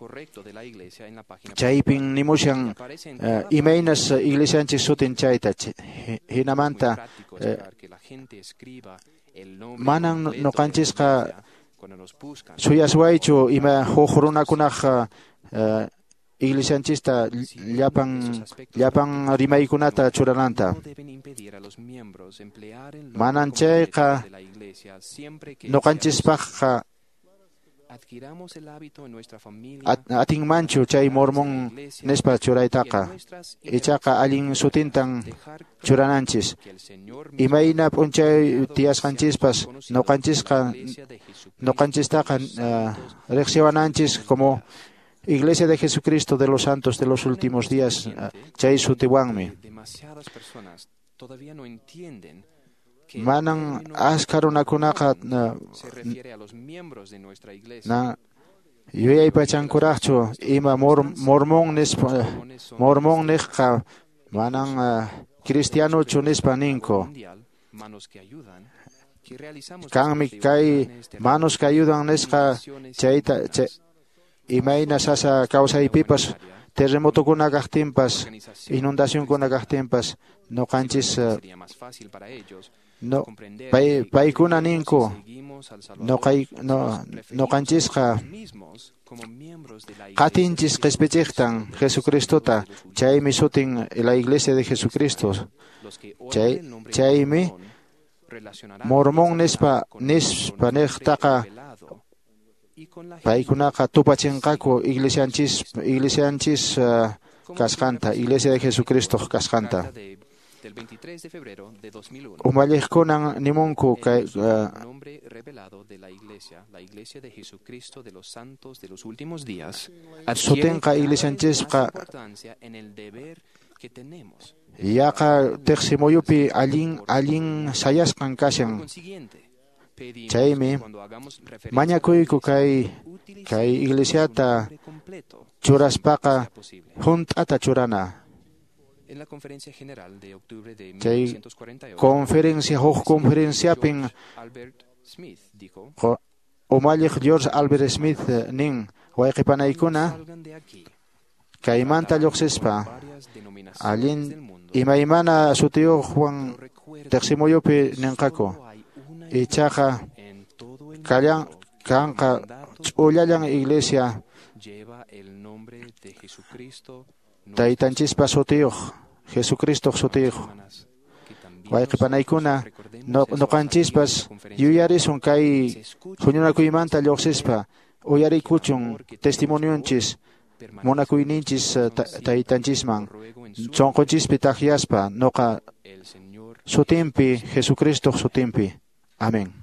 chaypin nimushan uh, imainas iglesianchis sutin chayta hinamanta uh, manan noqanchisqa suyaswaychu ima huk runakunaqa uh, iglesianchista llapan llapan rimaykunata churananta. Manan chayqa noqanchispaqqa atinmanchu chay mormon nespa churaytaqa. Ichaqa allin sutintan churananchis. Imayna p'unchay tiyasqanchispas noqanchisqa noqanchistaqa uh, riqsiwananchis como Iglesia de Jesucristo de los Santos de los Últimos Días, chay sutiwanmi. Manan askarunakunaqa na yuyaypachankuraqchu ima mormon nispa mormon niqqa manan cristianuchu nispa ninku. Kanmi kay manos que ayudan nisqa chayta chay imayna sasa kawsaypipas terremoto kuna kaqtinpas inundación kuna kaqtinpas noqanchis no pay paykuna ninku noqay no noqanchisqa qatinchis qhispichiqtan Jesucristota chaymi sutin la Iglesia de Jesucristo chay chaymi mormon nispa nispa niqtaqa paykunaqa tupachinqaku iglesianchis iglesianchis uh, kasqanta Iglesia de Jesucristo kasqanta umalliqkunan nimunku kay uh, sutinqa iglesianchisqa yaqa tiqsimuyupi allin allin sayasqan kashan. Chaymi mañakuyku kay kay iglesiata churaspaqa hunt'ata churana. Chay conferencia huk conferenciapin umalliq George Albert Smith nin wayqipanaykuna kaymanta lluqsispa allin imaymana sutiyuqwan tiqsimuyupi ninqaku. Ichaqa kallan kanqa ch'ullallan iglesia taytanchispa sutiyuq Jesucristo sutiyuq wayqipanaykuna noqanchispas yuyarisun kay huñunakuymanta lluqsispa uyarikuchun testimonionchis munakuyninchis taytanchisman chonqochispi takyaspa noqa sutinpi Jesucristo sutinpi. Amén.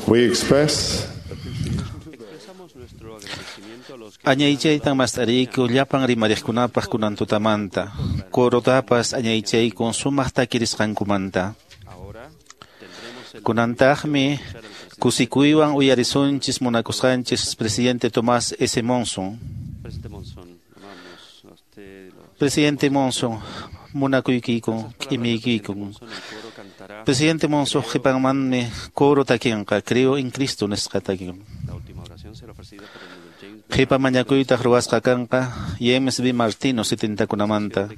We express añaychaytan mastariyku llapan rimarikkunapaq kunantutamanta, korotapas añaychayku sumaq takirisqankumanta. Kunantaqmi kusikuywan uyarisunchis munakusqanchis presidente Tomás S. Monson. Presidente Monson, munakuykikun, k'imiykikun. Presidente Monson qipanmanmi coro takinqa, creo en Cristo nisqa takin. Qipa mañakuytaq ruwasqa kanqa, James B. Martino setenta kunamanta.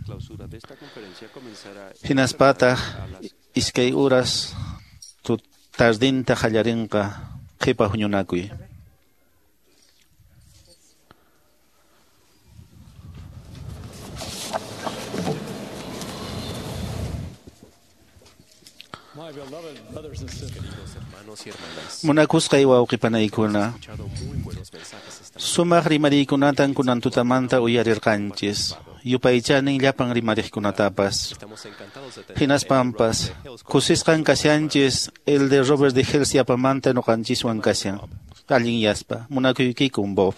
Hinaspataq iskay horas tu tardinta hallarinqa, qipa huñunakuy. Munakusqay wawqipanaykuna, sumaq rimariykunatan kunantutamanta uyarirqanchis, yupaychanin llapan rimarikkunatapas. Hinaspampas, kusisqan kasyanchis el de Robert de Helsi apamanta nuqanchiswan kasyan. Allin yaspa, munakuykikun Bob.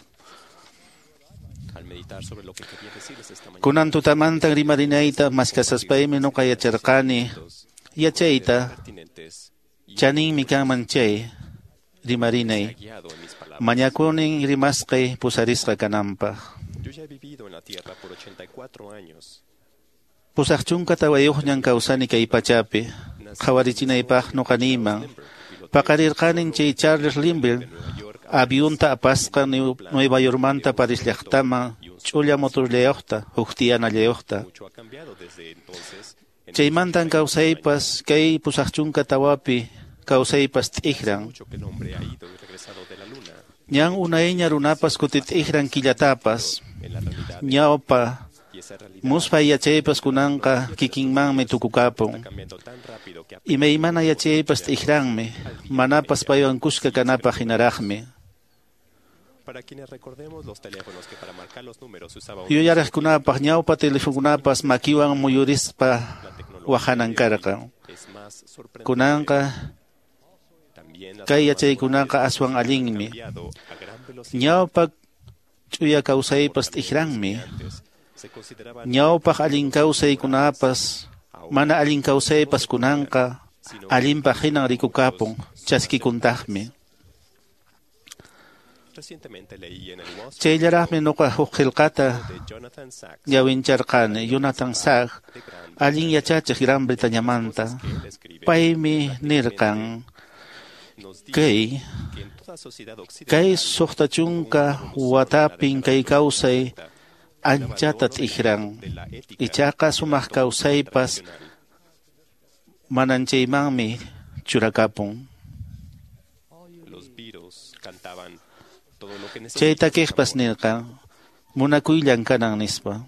Kunantutamantan rimarinayta maskasaspaymi nuqa yacharqani, yachayta chaninmi kanman chay rimarinay, mañakunin rimasqay pusarisqa kananpaq. Pusaqchunka tawayuqñan kawsani kay pachapi, qhawarichinaypaq nuqaniman, paqarirqanin chay Charles Lindbergh, avionta apasqa Nueva Yorkmanta Paris llaqtaman, ch'ulla motorllayuqta, huqtiyanallayuqta. Chaymantan kawsaypas kay pusaqchunka tawapi kawsaypas t'ikran. Ñan unayña runapas kuti t'ikran killatapas. Ñawpa muspay yachaypas kunanqa kikinmanmi tukukapun. Imaymana yachaypas t'ikranmi, manapas paywan kushka kanapaq hinaraqmi. Yuyaraqkunapaq ñawpa telefonkunapas makiwan muyurispa wahanan karqa. Kunanqa kay yachaykunaqa aswan allinmi. Ñawpa ch'uya kawsaypas t'ikranmi. Ñawpaq allin kawsaykunapas mana allin kawsaypas kunanqa allinpaq hinan rikukapun, chaskikuntaqmi. Chayllaraqmi nuqa huk qillqata llawincharqani, Jonathan Sachs, allin yachachiq Gran Bretañamanta. Paymi nirqan, kay kay suqtachunka watapin kay kawsay anchata t'ikran, ichaqa sumaq kawsaypas mananchaymanmi churakapun. Chay takiqpas nirqan, munakuyllan kanan nispa.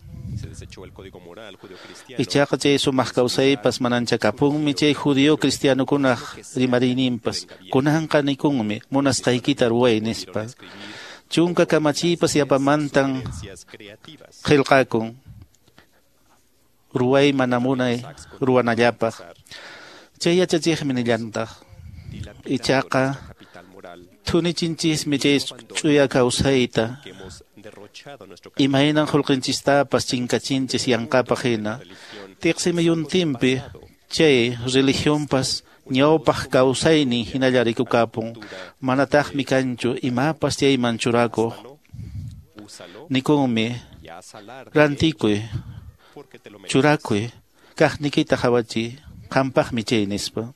Ichaqa chay sumaq kawsaypas mananchakapunmi chay judío cristianukunaq rimariyninpas, kunanqa nikunmi munasqaykita ruway nispa. Chunka kamachiypas yapamantan qillqakun, ruway mana munay ruwanallapaq. Chay yachachiqmi nillantaq. Ichaqa thunichinchismi chay ch'uya kawsayta, imaynan qullqinchistapas chinkachinchis yanqapaq hina. Tiqsimi yuntinpi chay religionpas ñawpaq kawsaynin hinalla rikukapun, manataqmi kanchu imapas chayman churakuq. Nikunmi, rantikuy, churakuy, kaqnikita hawachiy, qampaqmi chay nispa.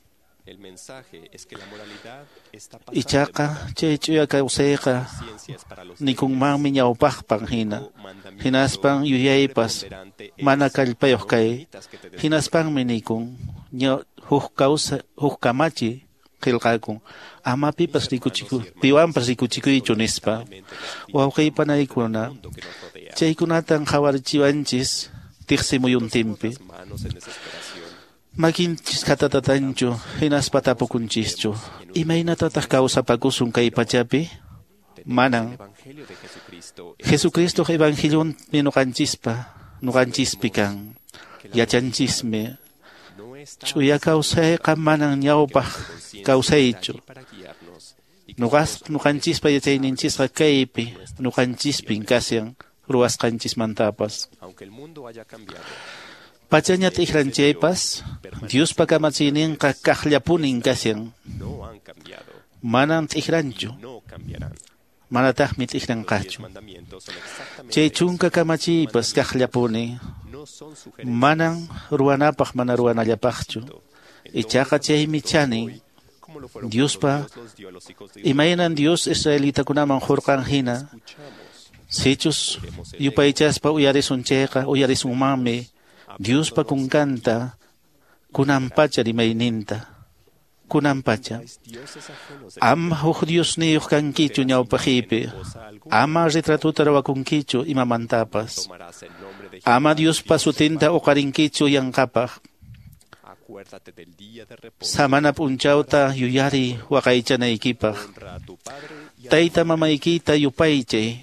Ichaqa chay ch'uya kawsayqa nikunmanmi ñawpaqpan hina, hinaspan yuyaypas mana kallpayuq kay, hinaspanmi nikun huk kawsa huk kamachi qillqakun, ama pipas rikuchiku piwanpas rikuchikuychu nispa. Wawqiypanaykuna chaykunatan qhawarchiwanchis tiqsi muyuntinpi. Makinchis katatatanchu, hinaspa tapukunchischu, imaynatataq kawsapakusun kay pachapi? Manan. Jesucristo evangelion nuqanchispa, nuqanchispi kan, yachanchismi, ch'uya kawsayqa manan ñawpaq kawsaychu. Nuqas nuqanchispa yachayninchisqa kaypi nuqanchispin kasyan ruwasqanchismantapas. Pachaña t'ikranchaypas Diospa kamachiyninqa kaqllapunin kasyan. Manan t'ikranchu. Manataqmi t'ikranqachu. Chay chunka kamachiypas kaqllapuni. Manan ruwanapaq mana ruwanallapaqchu. Ichaqa chaymi chanin Diospa imaynan Dios Israelitakunaman hurqan hina sichus yupaychaspa uyarisunchayqa uyarisunmanmi Diospa kunkanta kunampacha rimayninta kunampacha ama huk Dios niyuq kankichu ñawpaqipi ama retratuta rawakunkichu imamantapas ama Diospa sutinta uqarinkichu yanqapaq samana p'unchawta yuyari waqaychanaykipaq tayta mamaykita yupaychay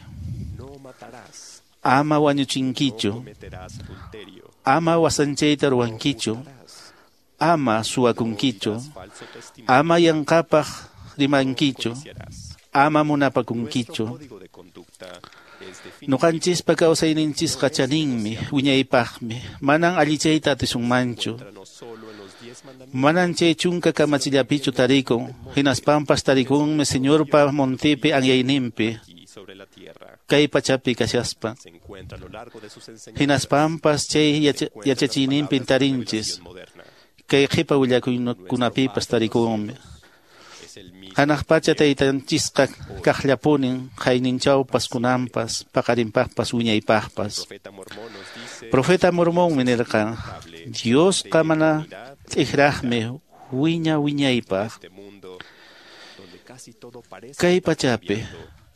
ama wañuchinkichu ama wasanchayta ruwankichu ama suwakunkichu ama yanqapaq rimankichu ama munapakunkichu nuqanchispa kawsayninchisqa chaninmi wiñaypaqmi manan allichayta atisunmanchu manan chay chunka kamachillapichu tarikun hinaspampas tarikunmi Señorpa montipi anyayninpi kay pachapi kashaspa hinaspampas chay yachachiyninpi tarinchis kay qipa willakunapipas tarikunmi hanaq pacha taytanchisqa kaqllapunin qayninchawpas kunanpas paqarinpaqpas wiñaypaqpas Profeta Mormónmi nirqa Diosqa mana t'ikrakmi wiña wiñaypaq kay pachapi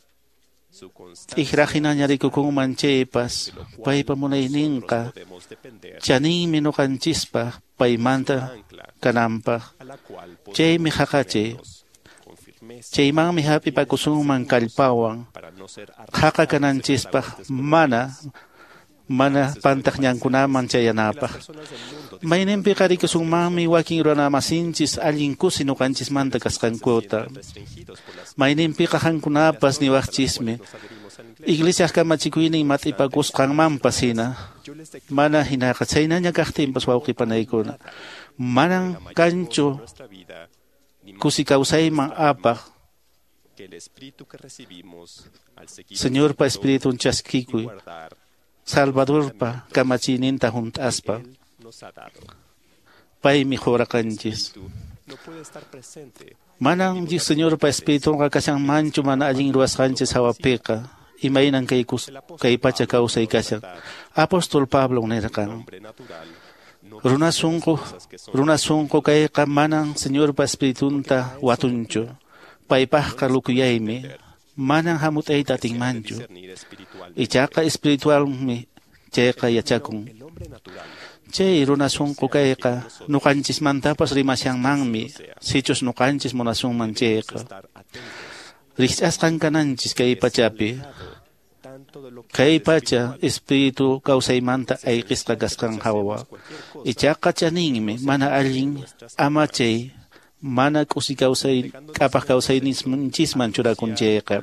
t'ikrakinañarikukunman chaypas paypa munayninqa chaninmi nuqanchispaq paymanta kananpaq chaymi haqachay chaymanmi hapipakusunman kallpawan haqa kananchispaq mana mana pantaqñankunaman chayanapaq mayninpi qarikusunmanmi wakin runamasinchis allinkusi nuqanchismanta kasqankuta mayninpi qahankunapas niwaqchismi iglesiaq kamachikuynin mat'ipakusqanmanpas hina mana hinaqa chaynaña kaqtinpas wawqipanaykuna manan kanchu kusi kawsayman apaq Señorpa Espiritun chaskikuy Salvadorpa kamachiyninta hunt'aspa paymi juraqanchis manan Señorpa Espiritunqa kashanmanchu mana allin ruwasqanchis hawapiqa imaynan kay kay pacha kawsay kashan Apóstol Pablo nirqan runa sunqu runa sunqu kayqa manan Señorpa Espiritunta watunchu paypaqqa lukuyaymi manan hamut'ayta atinmanchu ichaqa espiritualmi chayqa yachakun chay runa sunqu kayqa nuqanchismantapas rimashanmanmi sichus nuqanchis munasunman chayqa rikch'asqan kananchis kay pachapi kay pacha espiritu kawsaymanta ayqisqa kasqan hawa ichaqa chaninmi mana allin ama chay mana kusi kawsay kapaq kawsayninchisman churakun chayqa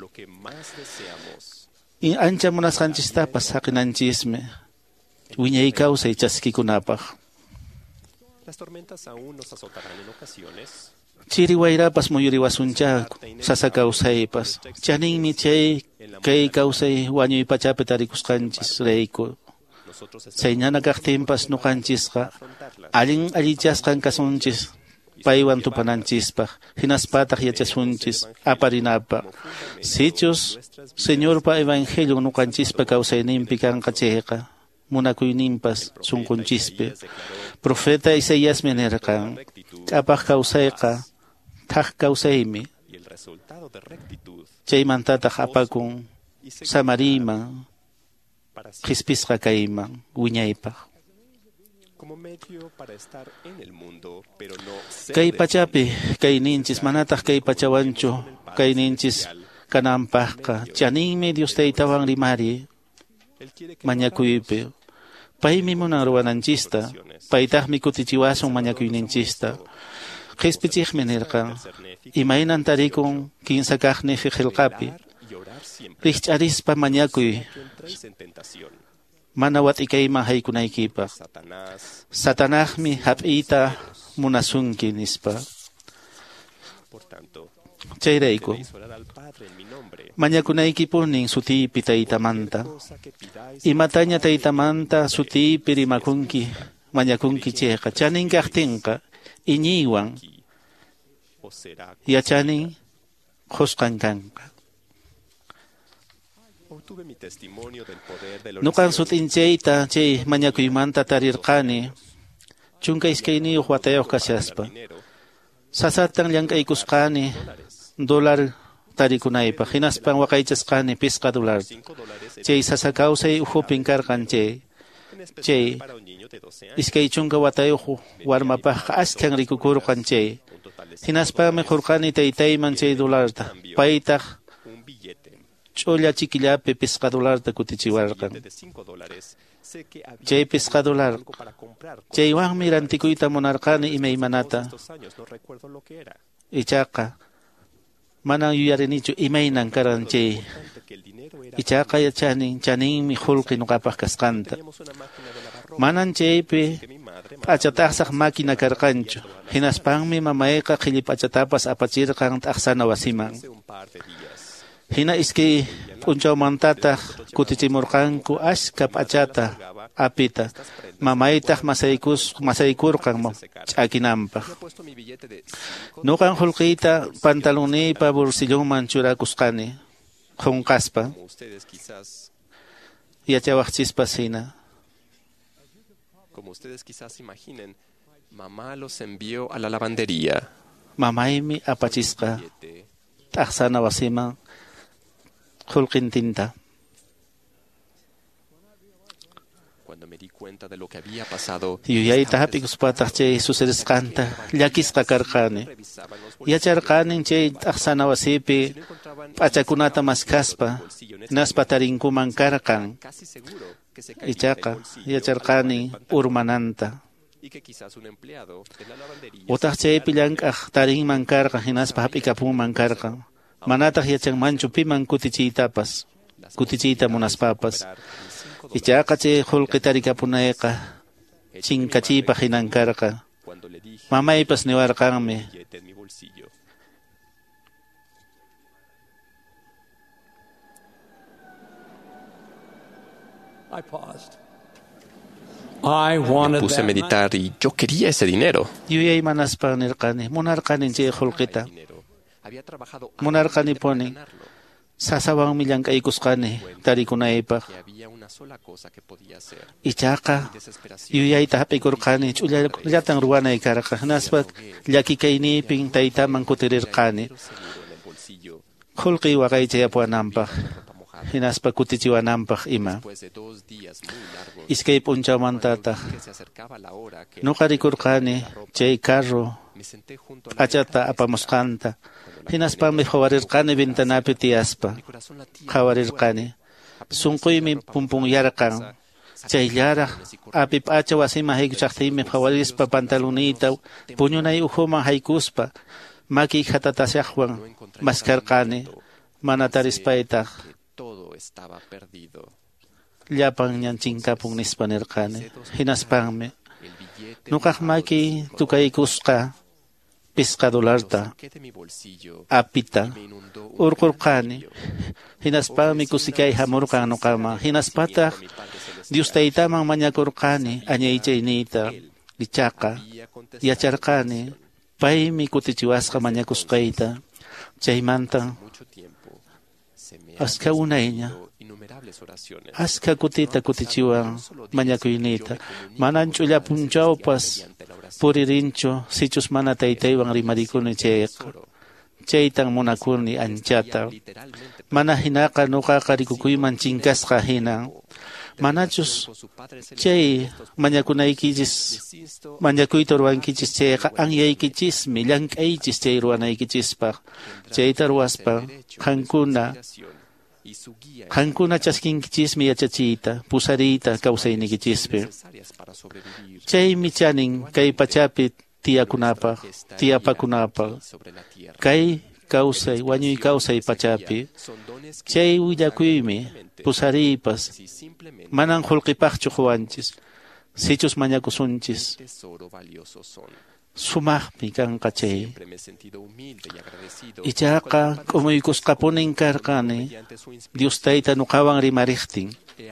ancha munasqanchistapas haqinanchismi wiñay kawsay chaskikunapaq chiriwayrapas muyuriwasunchaku sasa kawsaypas chaninmi chay kay kawsay wañuy pachapi tarikusqanchis rayku chayñana kaqtinpas nuqanchisqa allin allichasqan kasunchis paywan tupananchispaq hinaspataq yachasunchis aparinapaq sichus Señorpa evangelio nuqanchispa kawsayninpi kanqa chayqa munakuyninpas sunqunchisp'i profeta Isaíasmi nirqan t'apaq kawsayqa thaq kawsaymi chaymantataq apakun Samariyman qhispisqa kayman wiñaypaq kay pachapi kayninchis manataq kay pachawanchu kayninchis kananpaqqa chaninmi Dios taytawan rimari mañakuypi paymi munan ruwananchista, paytaqmi kutichiwasun mañakuyninchista. Qispichiqmi nirqa, imaynan tarikun kinsa kaqnifi qillqapi, riqch'arispa mañakuy, mana wat'ikayman haykunaykipaq. Satanaqmi hap'iyta munasunki nispa. Chayrayku, mañakunaykipunin sutiypi taytamanta. Imataña taytamanta sutiypi rimakunki, mañakunki chayqa. Chanin kaqtinqa, iñiywan, yachanin qusqan kanqa. Nuqan sutinchayta chay mañakuymanta tarirqani, chunka iskayniyuq watayuq kashaspa. Sasatan llank'aykusqani, dólar tarikunaypaq, hinaspan waqaychasqani pisqa dólar. Chay sasa kawsay uhupin karqan chay, chay iskay chunka watayuq warmapaq askan rikukurqan chay. Hinaspanmi qurqani taytayman chay dólarta, paytaq ch'ulla chikillapi pisqa dólarta kutichiwarqan. Chay pisqa dólar, chaywanmi rantikuyta munarqani imaymanata. Ichaqa, manan yuyarinichu imaynan karan chay. Ichaqa yachanin, chaninmi hulqi nuqapaq kasqanta. Manan chaypi p'achataqsaq máquina karqanchu. Hinaspanmi mamayqa qhilli p'achatapas apachirqan t'aqsana wasiman. Hina iskay p'unchawmantataq kutichimurqanku ashka p'achata apita. Mamaytaq masaykus masaykurqan ch'akinanpaq. Nuqan hulqiyta pantaloniypa bolsillunman churakusqani, qunqaspa, yachawaqchispas hina. Como ustedes quizás imaginen, mamá los envió a la lavandería. Mamaymi apachisqa t'aqsana wasiman hulqintinta. Cuando me di cuenta de lo que había pasado, yuyayta hap'ikuspataq chay sucedisqanta llakisqa karqani. Yacharqanin chay t'aqsana wasipi p'achakunata maskaspa, naspa tarinkuman karqan. Ichaqa yacharqani urmananta. Utaq chaypi llank'aq tarinman karqan, hinaspa hap'ikapunman karqan. Manataq yachanmanchu piman kutichiytapas, kutichiyta munaspapas. Ichaqa chay hulqi tarikapunayqa chinkachiypaq hinan karqa. Mamaypas niwarqanmi. Me puse a meditar y yo quería ese dinero. Yuyay manaspa nirqani, munarqanin chay hulqita. Munarqani poni, sasawanmi llank'aykusqani tarikunaypaq. Ichaqa, yuyayta hap'ikurqani, ch'ullatan ruwanay karqa. Hinaspa llakikaynipin taytaman kutirirqani. Hulqi waqaychay apuananpaq. Hinaspa kutichiwananpaq ima. Iskay p'unchamantataq nuqa rikurqani chay carro p'achata apamusqanta. Hinaspami hawarirqani ventanapi tiyaspa. Hawarirqani. Sunquymi pumpunyarqan. Chayllaraq api p'acha wasima haykuchaqtiymi hawarispa pantalonita puñunay uhuman haykuspa maki hatatasaqwan maskarqani. Mana tarispaytaq llapan ñanchinkapun nispa nirqani. Hinaspanmi nuqaq maki tukaykusqa pisqa dólarta apita urqurqani. Hinaspanmi kusikay hamurqan nuqama. Hinaspataq Dios taytaman mañakurqani añaychayniyta. Ichaqa yacharqani paymi kutichiwasqa mañakusqayta. Chaymanta aska unayña, aska kutita kutichiwan mañakuynita. Manan ch'ulla punchawpas puririnchu sichus mana taytaywan rimarikuni chayqa. Chaytan munakuni anchata. Mana hinaqa nuqaqa rikukuyman chinkasqa hina. Manachus chay mañakunaykichis, mañakuyta ruwankichis chayqa anyaykichismi, llank'aychis chay ruwanaykichispa. Chayta ruwaspa qankuna Hankuna chaskinkichis mi yachachita, pusarita kawsaynikichispi. Chay michanin kay pachapi tiyakunapaq, tiyapakunapaq, kay kawsay, wañuy kawsay pachapi, chay willakuymi, pusaripas, manan hulqipaqchu quwanchis, sichus mañakusunchis. Sumaqmi kanqa chay. Ichaqa k'umuykusqapunin karqani, Dios tayta nuqawan rimariqtin.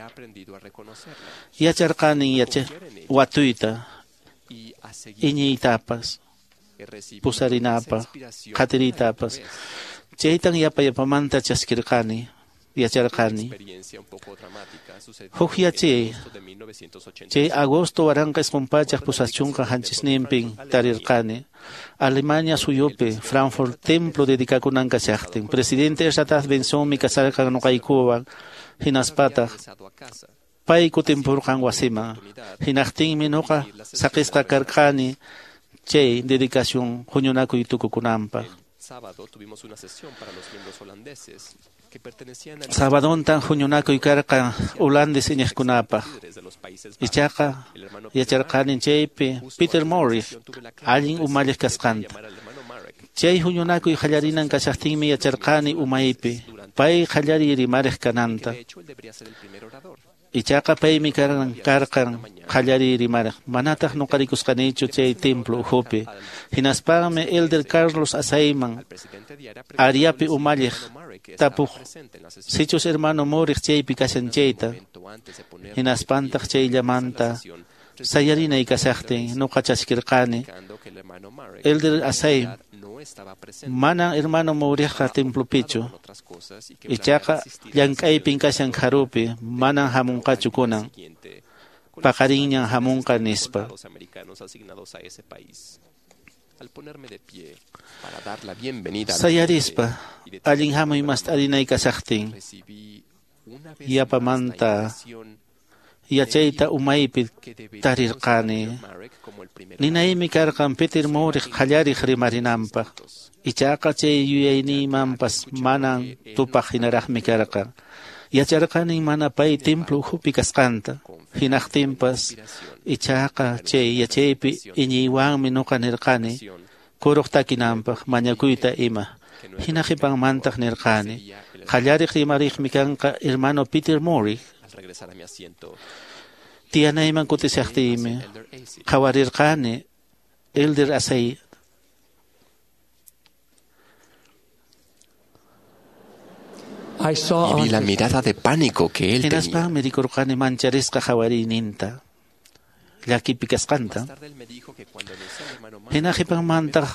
Yacharqanin yacha watuyta, iñiytapas, pusarinapas, qatiritapas. Chaytan yapayapamanta chaskirqani, yacharqani. Huk yachi, chay agosto waranqas qumpachaq pusachunqa hanchisninpin tarirqani. Alemania suyupi, Frankfurt templo dedicakunanqa chaqtin. Presidente Ersatas Bensonmi kasarqan nuqaykuwan, hinaspataq. Pay kutimpurqan wasiman. Hinaqtinmi nuqa saqisqa karqani chay dedicación huñunakuy tukukunanpaq. Sabadontan huñunakuy karqa holandes iñiqkunapaq. Ichaqa yacharqanin chaypi Peter Morris allin umalliq kasqanta. Chay huñunakuy qallarinan kashaqtinmi yacharqani umaypi pay qallari rimariq kananta. Ichaqa paymi karqan karqan qallari rimariq. Manataq nuqarikusqanichu chay templo uhupi. Hinaspaqmi Elder Carlos Asayman Ariapi umalliq tapuq. Sichus hermano Morris chaypi kashan chayta. Hinaspantaq chayllamanta sayarinay kasaqtin nuqa chaskirqani. Elder Asay manan hermano Morrisqa templopichu. Ichaqa llank'aypin kashan harupi manan hamunqachu kunan. Paqarinñan hamunqa nispa. Sayarispa allin hamuy mast'arinay kasaqtin yapamanta yachayta umaypi tarirqani. Ninaymi karqan Peter Morris qallariq rimarinanpaq. Ichaqa chay yuyayniymanpas manan tupaq hinaraqmi karqan. Yacharqanin mana pay templo uhupi kasqanta. Hinaqtinpas ichaqa chay yachaypi iñiywanmi nuqa nirqani. Kuruq takinanpaq mañakuyta ima. Hinaqipanmantaq nirqani. Qallariq rimariqmi kanqa hermano Peter Morris. Tiyanayman kutisaqtiymi qawarirqani Elder Asay. Y vi la mirada de pánico que él tenía. Hinaspaqmi rikurqani mancharisqa qhawariyninta. Llakipi kasqanta. Hinaqipanmantaq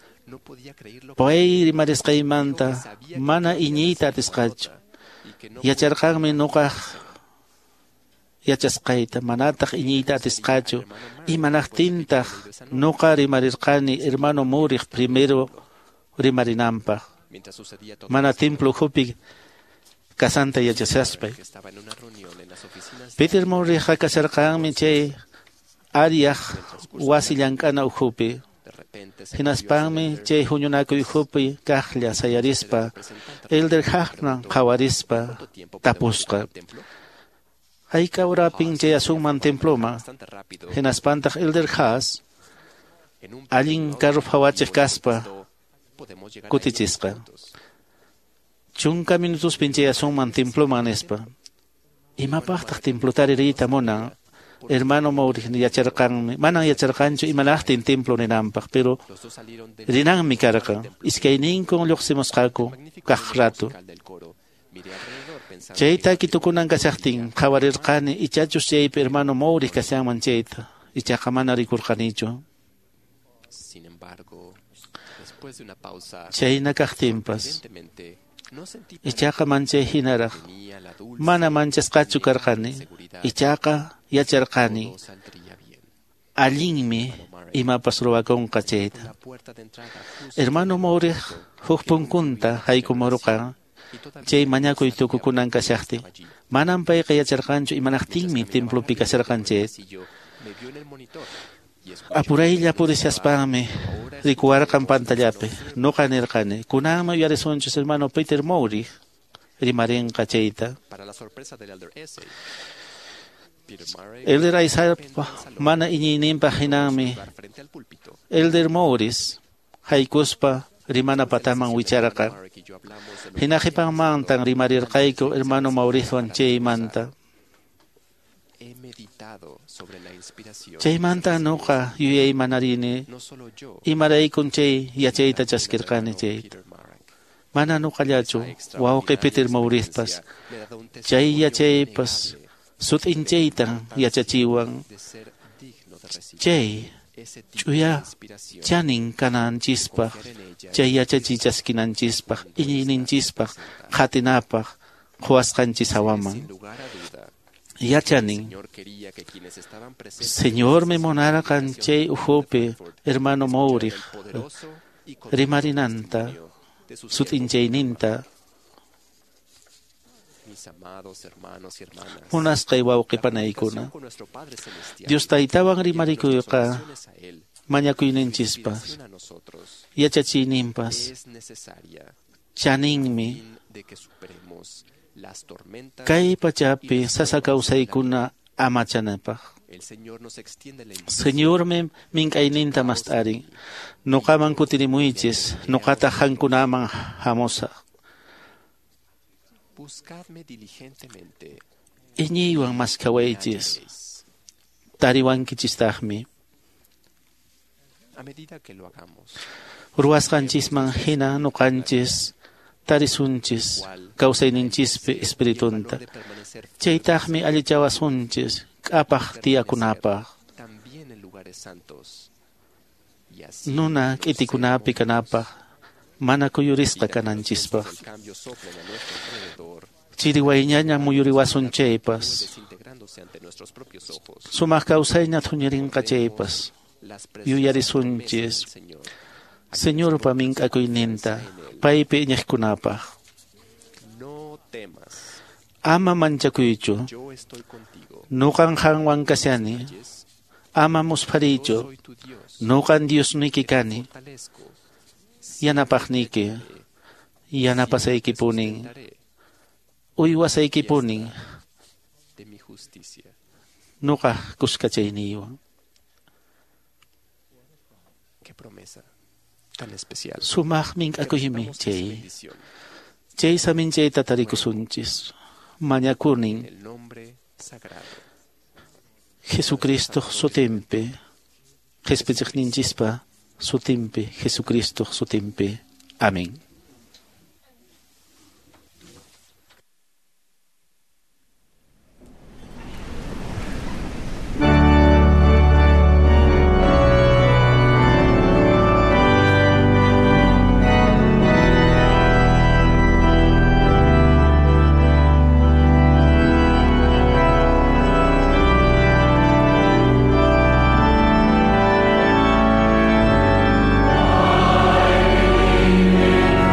pay rimarisqaymanta mana iñiyta atisqachu. Yacharqanmi nuqa yachasqayta manataq iñiyta atisqachu. Imanaqtintaq nuqa rimarirqani hermano Morris primero rimarinanpaq. Mana templo uhupi kasanta yachashaspay. Peter Morris kasarqanmi chay ariaq wasi llank'ana uhupi. Hinaspaqmi chay huñunakuy uhupi kaqlla sayarispa Elder Hagman qawarispa tapusqa. Ayka urapin chay asunman temploma. Hinaspantaq Elder Haas allin karrup hawachiq kaspa kutichisqa. Chunka minutos pinchay asunman temploma nispa. Imapaqtaq templotari riyta munan. Hermano Morris yacharqanmi, manan yacharqanchu imanaqtin templo ninanpaq, pero rinanmi karqa. Iskayninkun lluqsimusqaku kaq rato. Chayta kitukunan kasaqtin qawarirqani ichachus chaypi hermano Morris kashanman chayta. Ichaqa mana rikurqanichu. Chayna kaqtinpas ichaqa manchay hinaraq mana manchasqachu karqani. Ichaqa yacharqani allinmi imapas ruwakunqa chayta. Hermano Morris huk punkunta haykumurqa chay mañakuy tukukunan kashaqtin manan payqa yacharqanchu imanaqtinmi templopi kasarqan chayta. Apuraylla purishaspanmi rikuwarqan pantallapi nuqa nirqani kunanman uyarisunchus hermano Peter Morris rimarinqa chayta. Para la sorpresa del Elder Ese, Peter Murray Elder Isaac mana iñininpa hinanmi Elder Morris haykuspa rimana pataman wicharqa. Hinaqipanmantan rimarirqayku hermano Mauricio chaymanta. he meditado sobre la inspiración. Chaymanta nuqa yuyay manarini imaraykun chay yachayta chaskirqani chayta. Mana nuqallachu wawqi Peter Mauricepas chay yachaypas sutinchayta yachachiwan chay ch'uya chanin kananchispaq chay yachachichaskinanchispaq iñiyninchispaq qatinapaq quwasqanchis hawaman. Yachanin Señor me monarqan chay uhupi hermano Maurij rimarinanta sutinchayninta munasqay wawqipanaykuna Dios taytawan rimarikuyqa mañakuyninchispas yachachiyninpas chaninmi kay pachapi sasa kawsaykuna amachanapaq. Señor me mink'ayninta mast'arin nuqaman kutirimuychis nuqata hankunaman hamusaq. Iñiywan maskawaychis tariwankichistaqmi ruwasqanchisman hina nuqanchis tarisunchis kawsayninchispi espiritunta chaytaqmi allichawasunchis k'apaq tiyakunapaq nuna k'itikunapi kanapaq mana kuyurisqa kananchispaq chiriwayñaña muyuriwasun chaypas sumaq kawsayña thuñirinqa chaypas yuyarisunchis Señorpa mink'akuyninta paypi iñiqkunapaq ama manchakuychu nuqan qanwan kashani ama muspariychu nuqan Diosniki kani yanapaqniki yanapasaykipunin uywasaykipunin nuqa kuskachayniwan. Sumaq mink'akuymi chay chay saminchayta tarikusunchis mañakunin Jesucristo sutimpi qhisp'ichiqninchispa sutimpi Jesucristo sutimpi. Amén. Amen.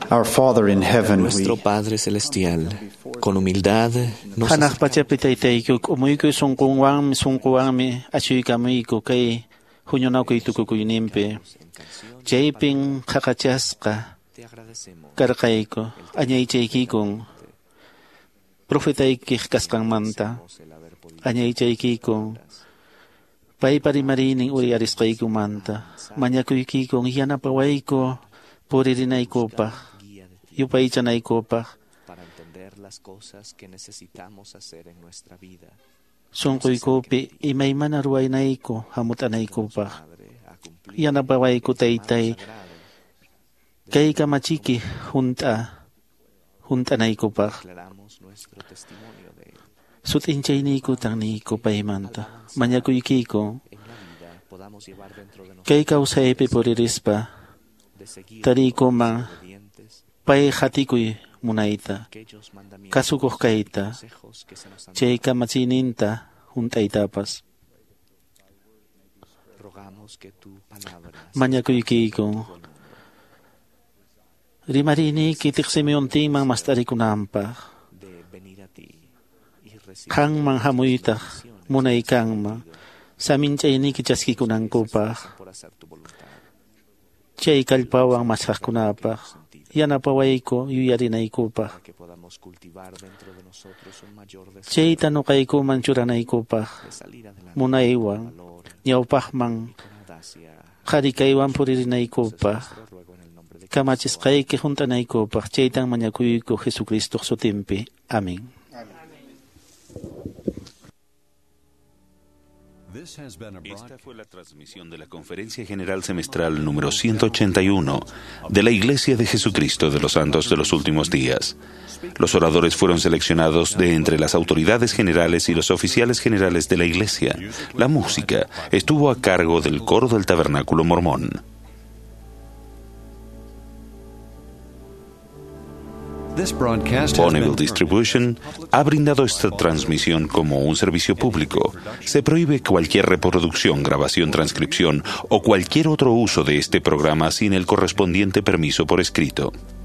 Our Father in heaven, Nuestro we Padre Celestial, con humildad nos Hanak pachapitaytayku umuyku sunqunwanmi sunquwanmi ashuykamuyku kay huñunakuytukukuyninpi chaypin qaqachasqa karqayku añaychaykikun profetaykik kasqanmanta añaychaykikun paypa rimarinin uriyarisqaykumanta mañakuykikun yanapawayku puririnaykupaq yupaychanaykupaq para entender las cosas que necesitamos hacer en nuestra vida. sunquykupi imaymana ruwaynayku hamut'anaykupaq yanapawayku taytay kay kamachiki hunt'a hunt'anaykupaq sut'inchayniykutan niyku paymanta mañakuykikun kay kawsaypi puririspa tariykuman pay hatikuy munayta kasukuq kayta chay kamachiyninta hunt'aytapas mañakuykikun rimariniki tiqsimuyuntinman mastarikunanpaq qanman hamuytaq munaykanman saminchayniki chaskikunankupaq chay kallpawan masqaqkunapaq yanapawayku yuyarinaykupaq chayta nuqaykuman churanaykupaq munaywan ñawpaqman qarikaywan puririnaykupaq kamachisqayki hunt'anaykupaq chaytan mañakuyku Jesucristo sutinpi. Amén. Esta fue la transmisión de la Conferencia General Semestral número ciento ochenta y uno de la Iglesia de Jesucristo de los Santos de los Últimos Días. Los oradores fueron seleccionados de entre las autoridades generales y los oficiales generales de la Iglesia. La música estuvo a cargo del coro del Tabernáculo Mormón. Bonneville Distribution ha brindado esta transmisión como un servicio público. Se prohíbe cualquier reproducción, grabación, transcripción o cualquier otro uso de este programa sin el correspondiente permiso por escrito.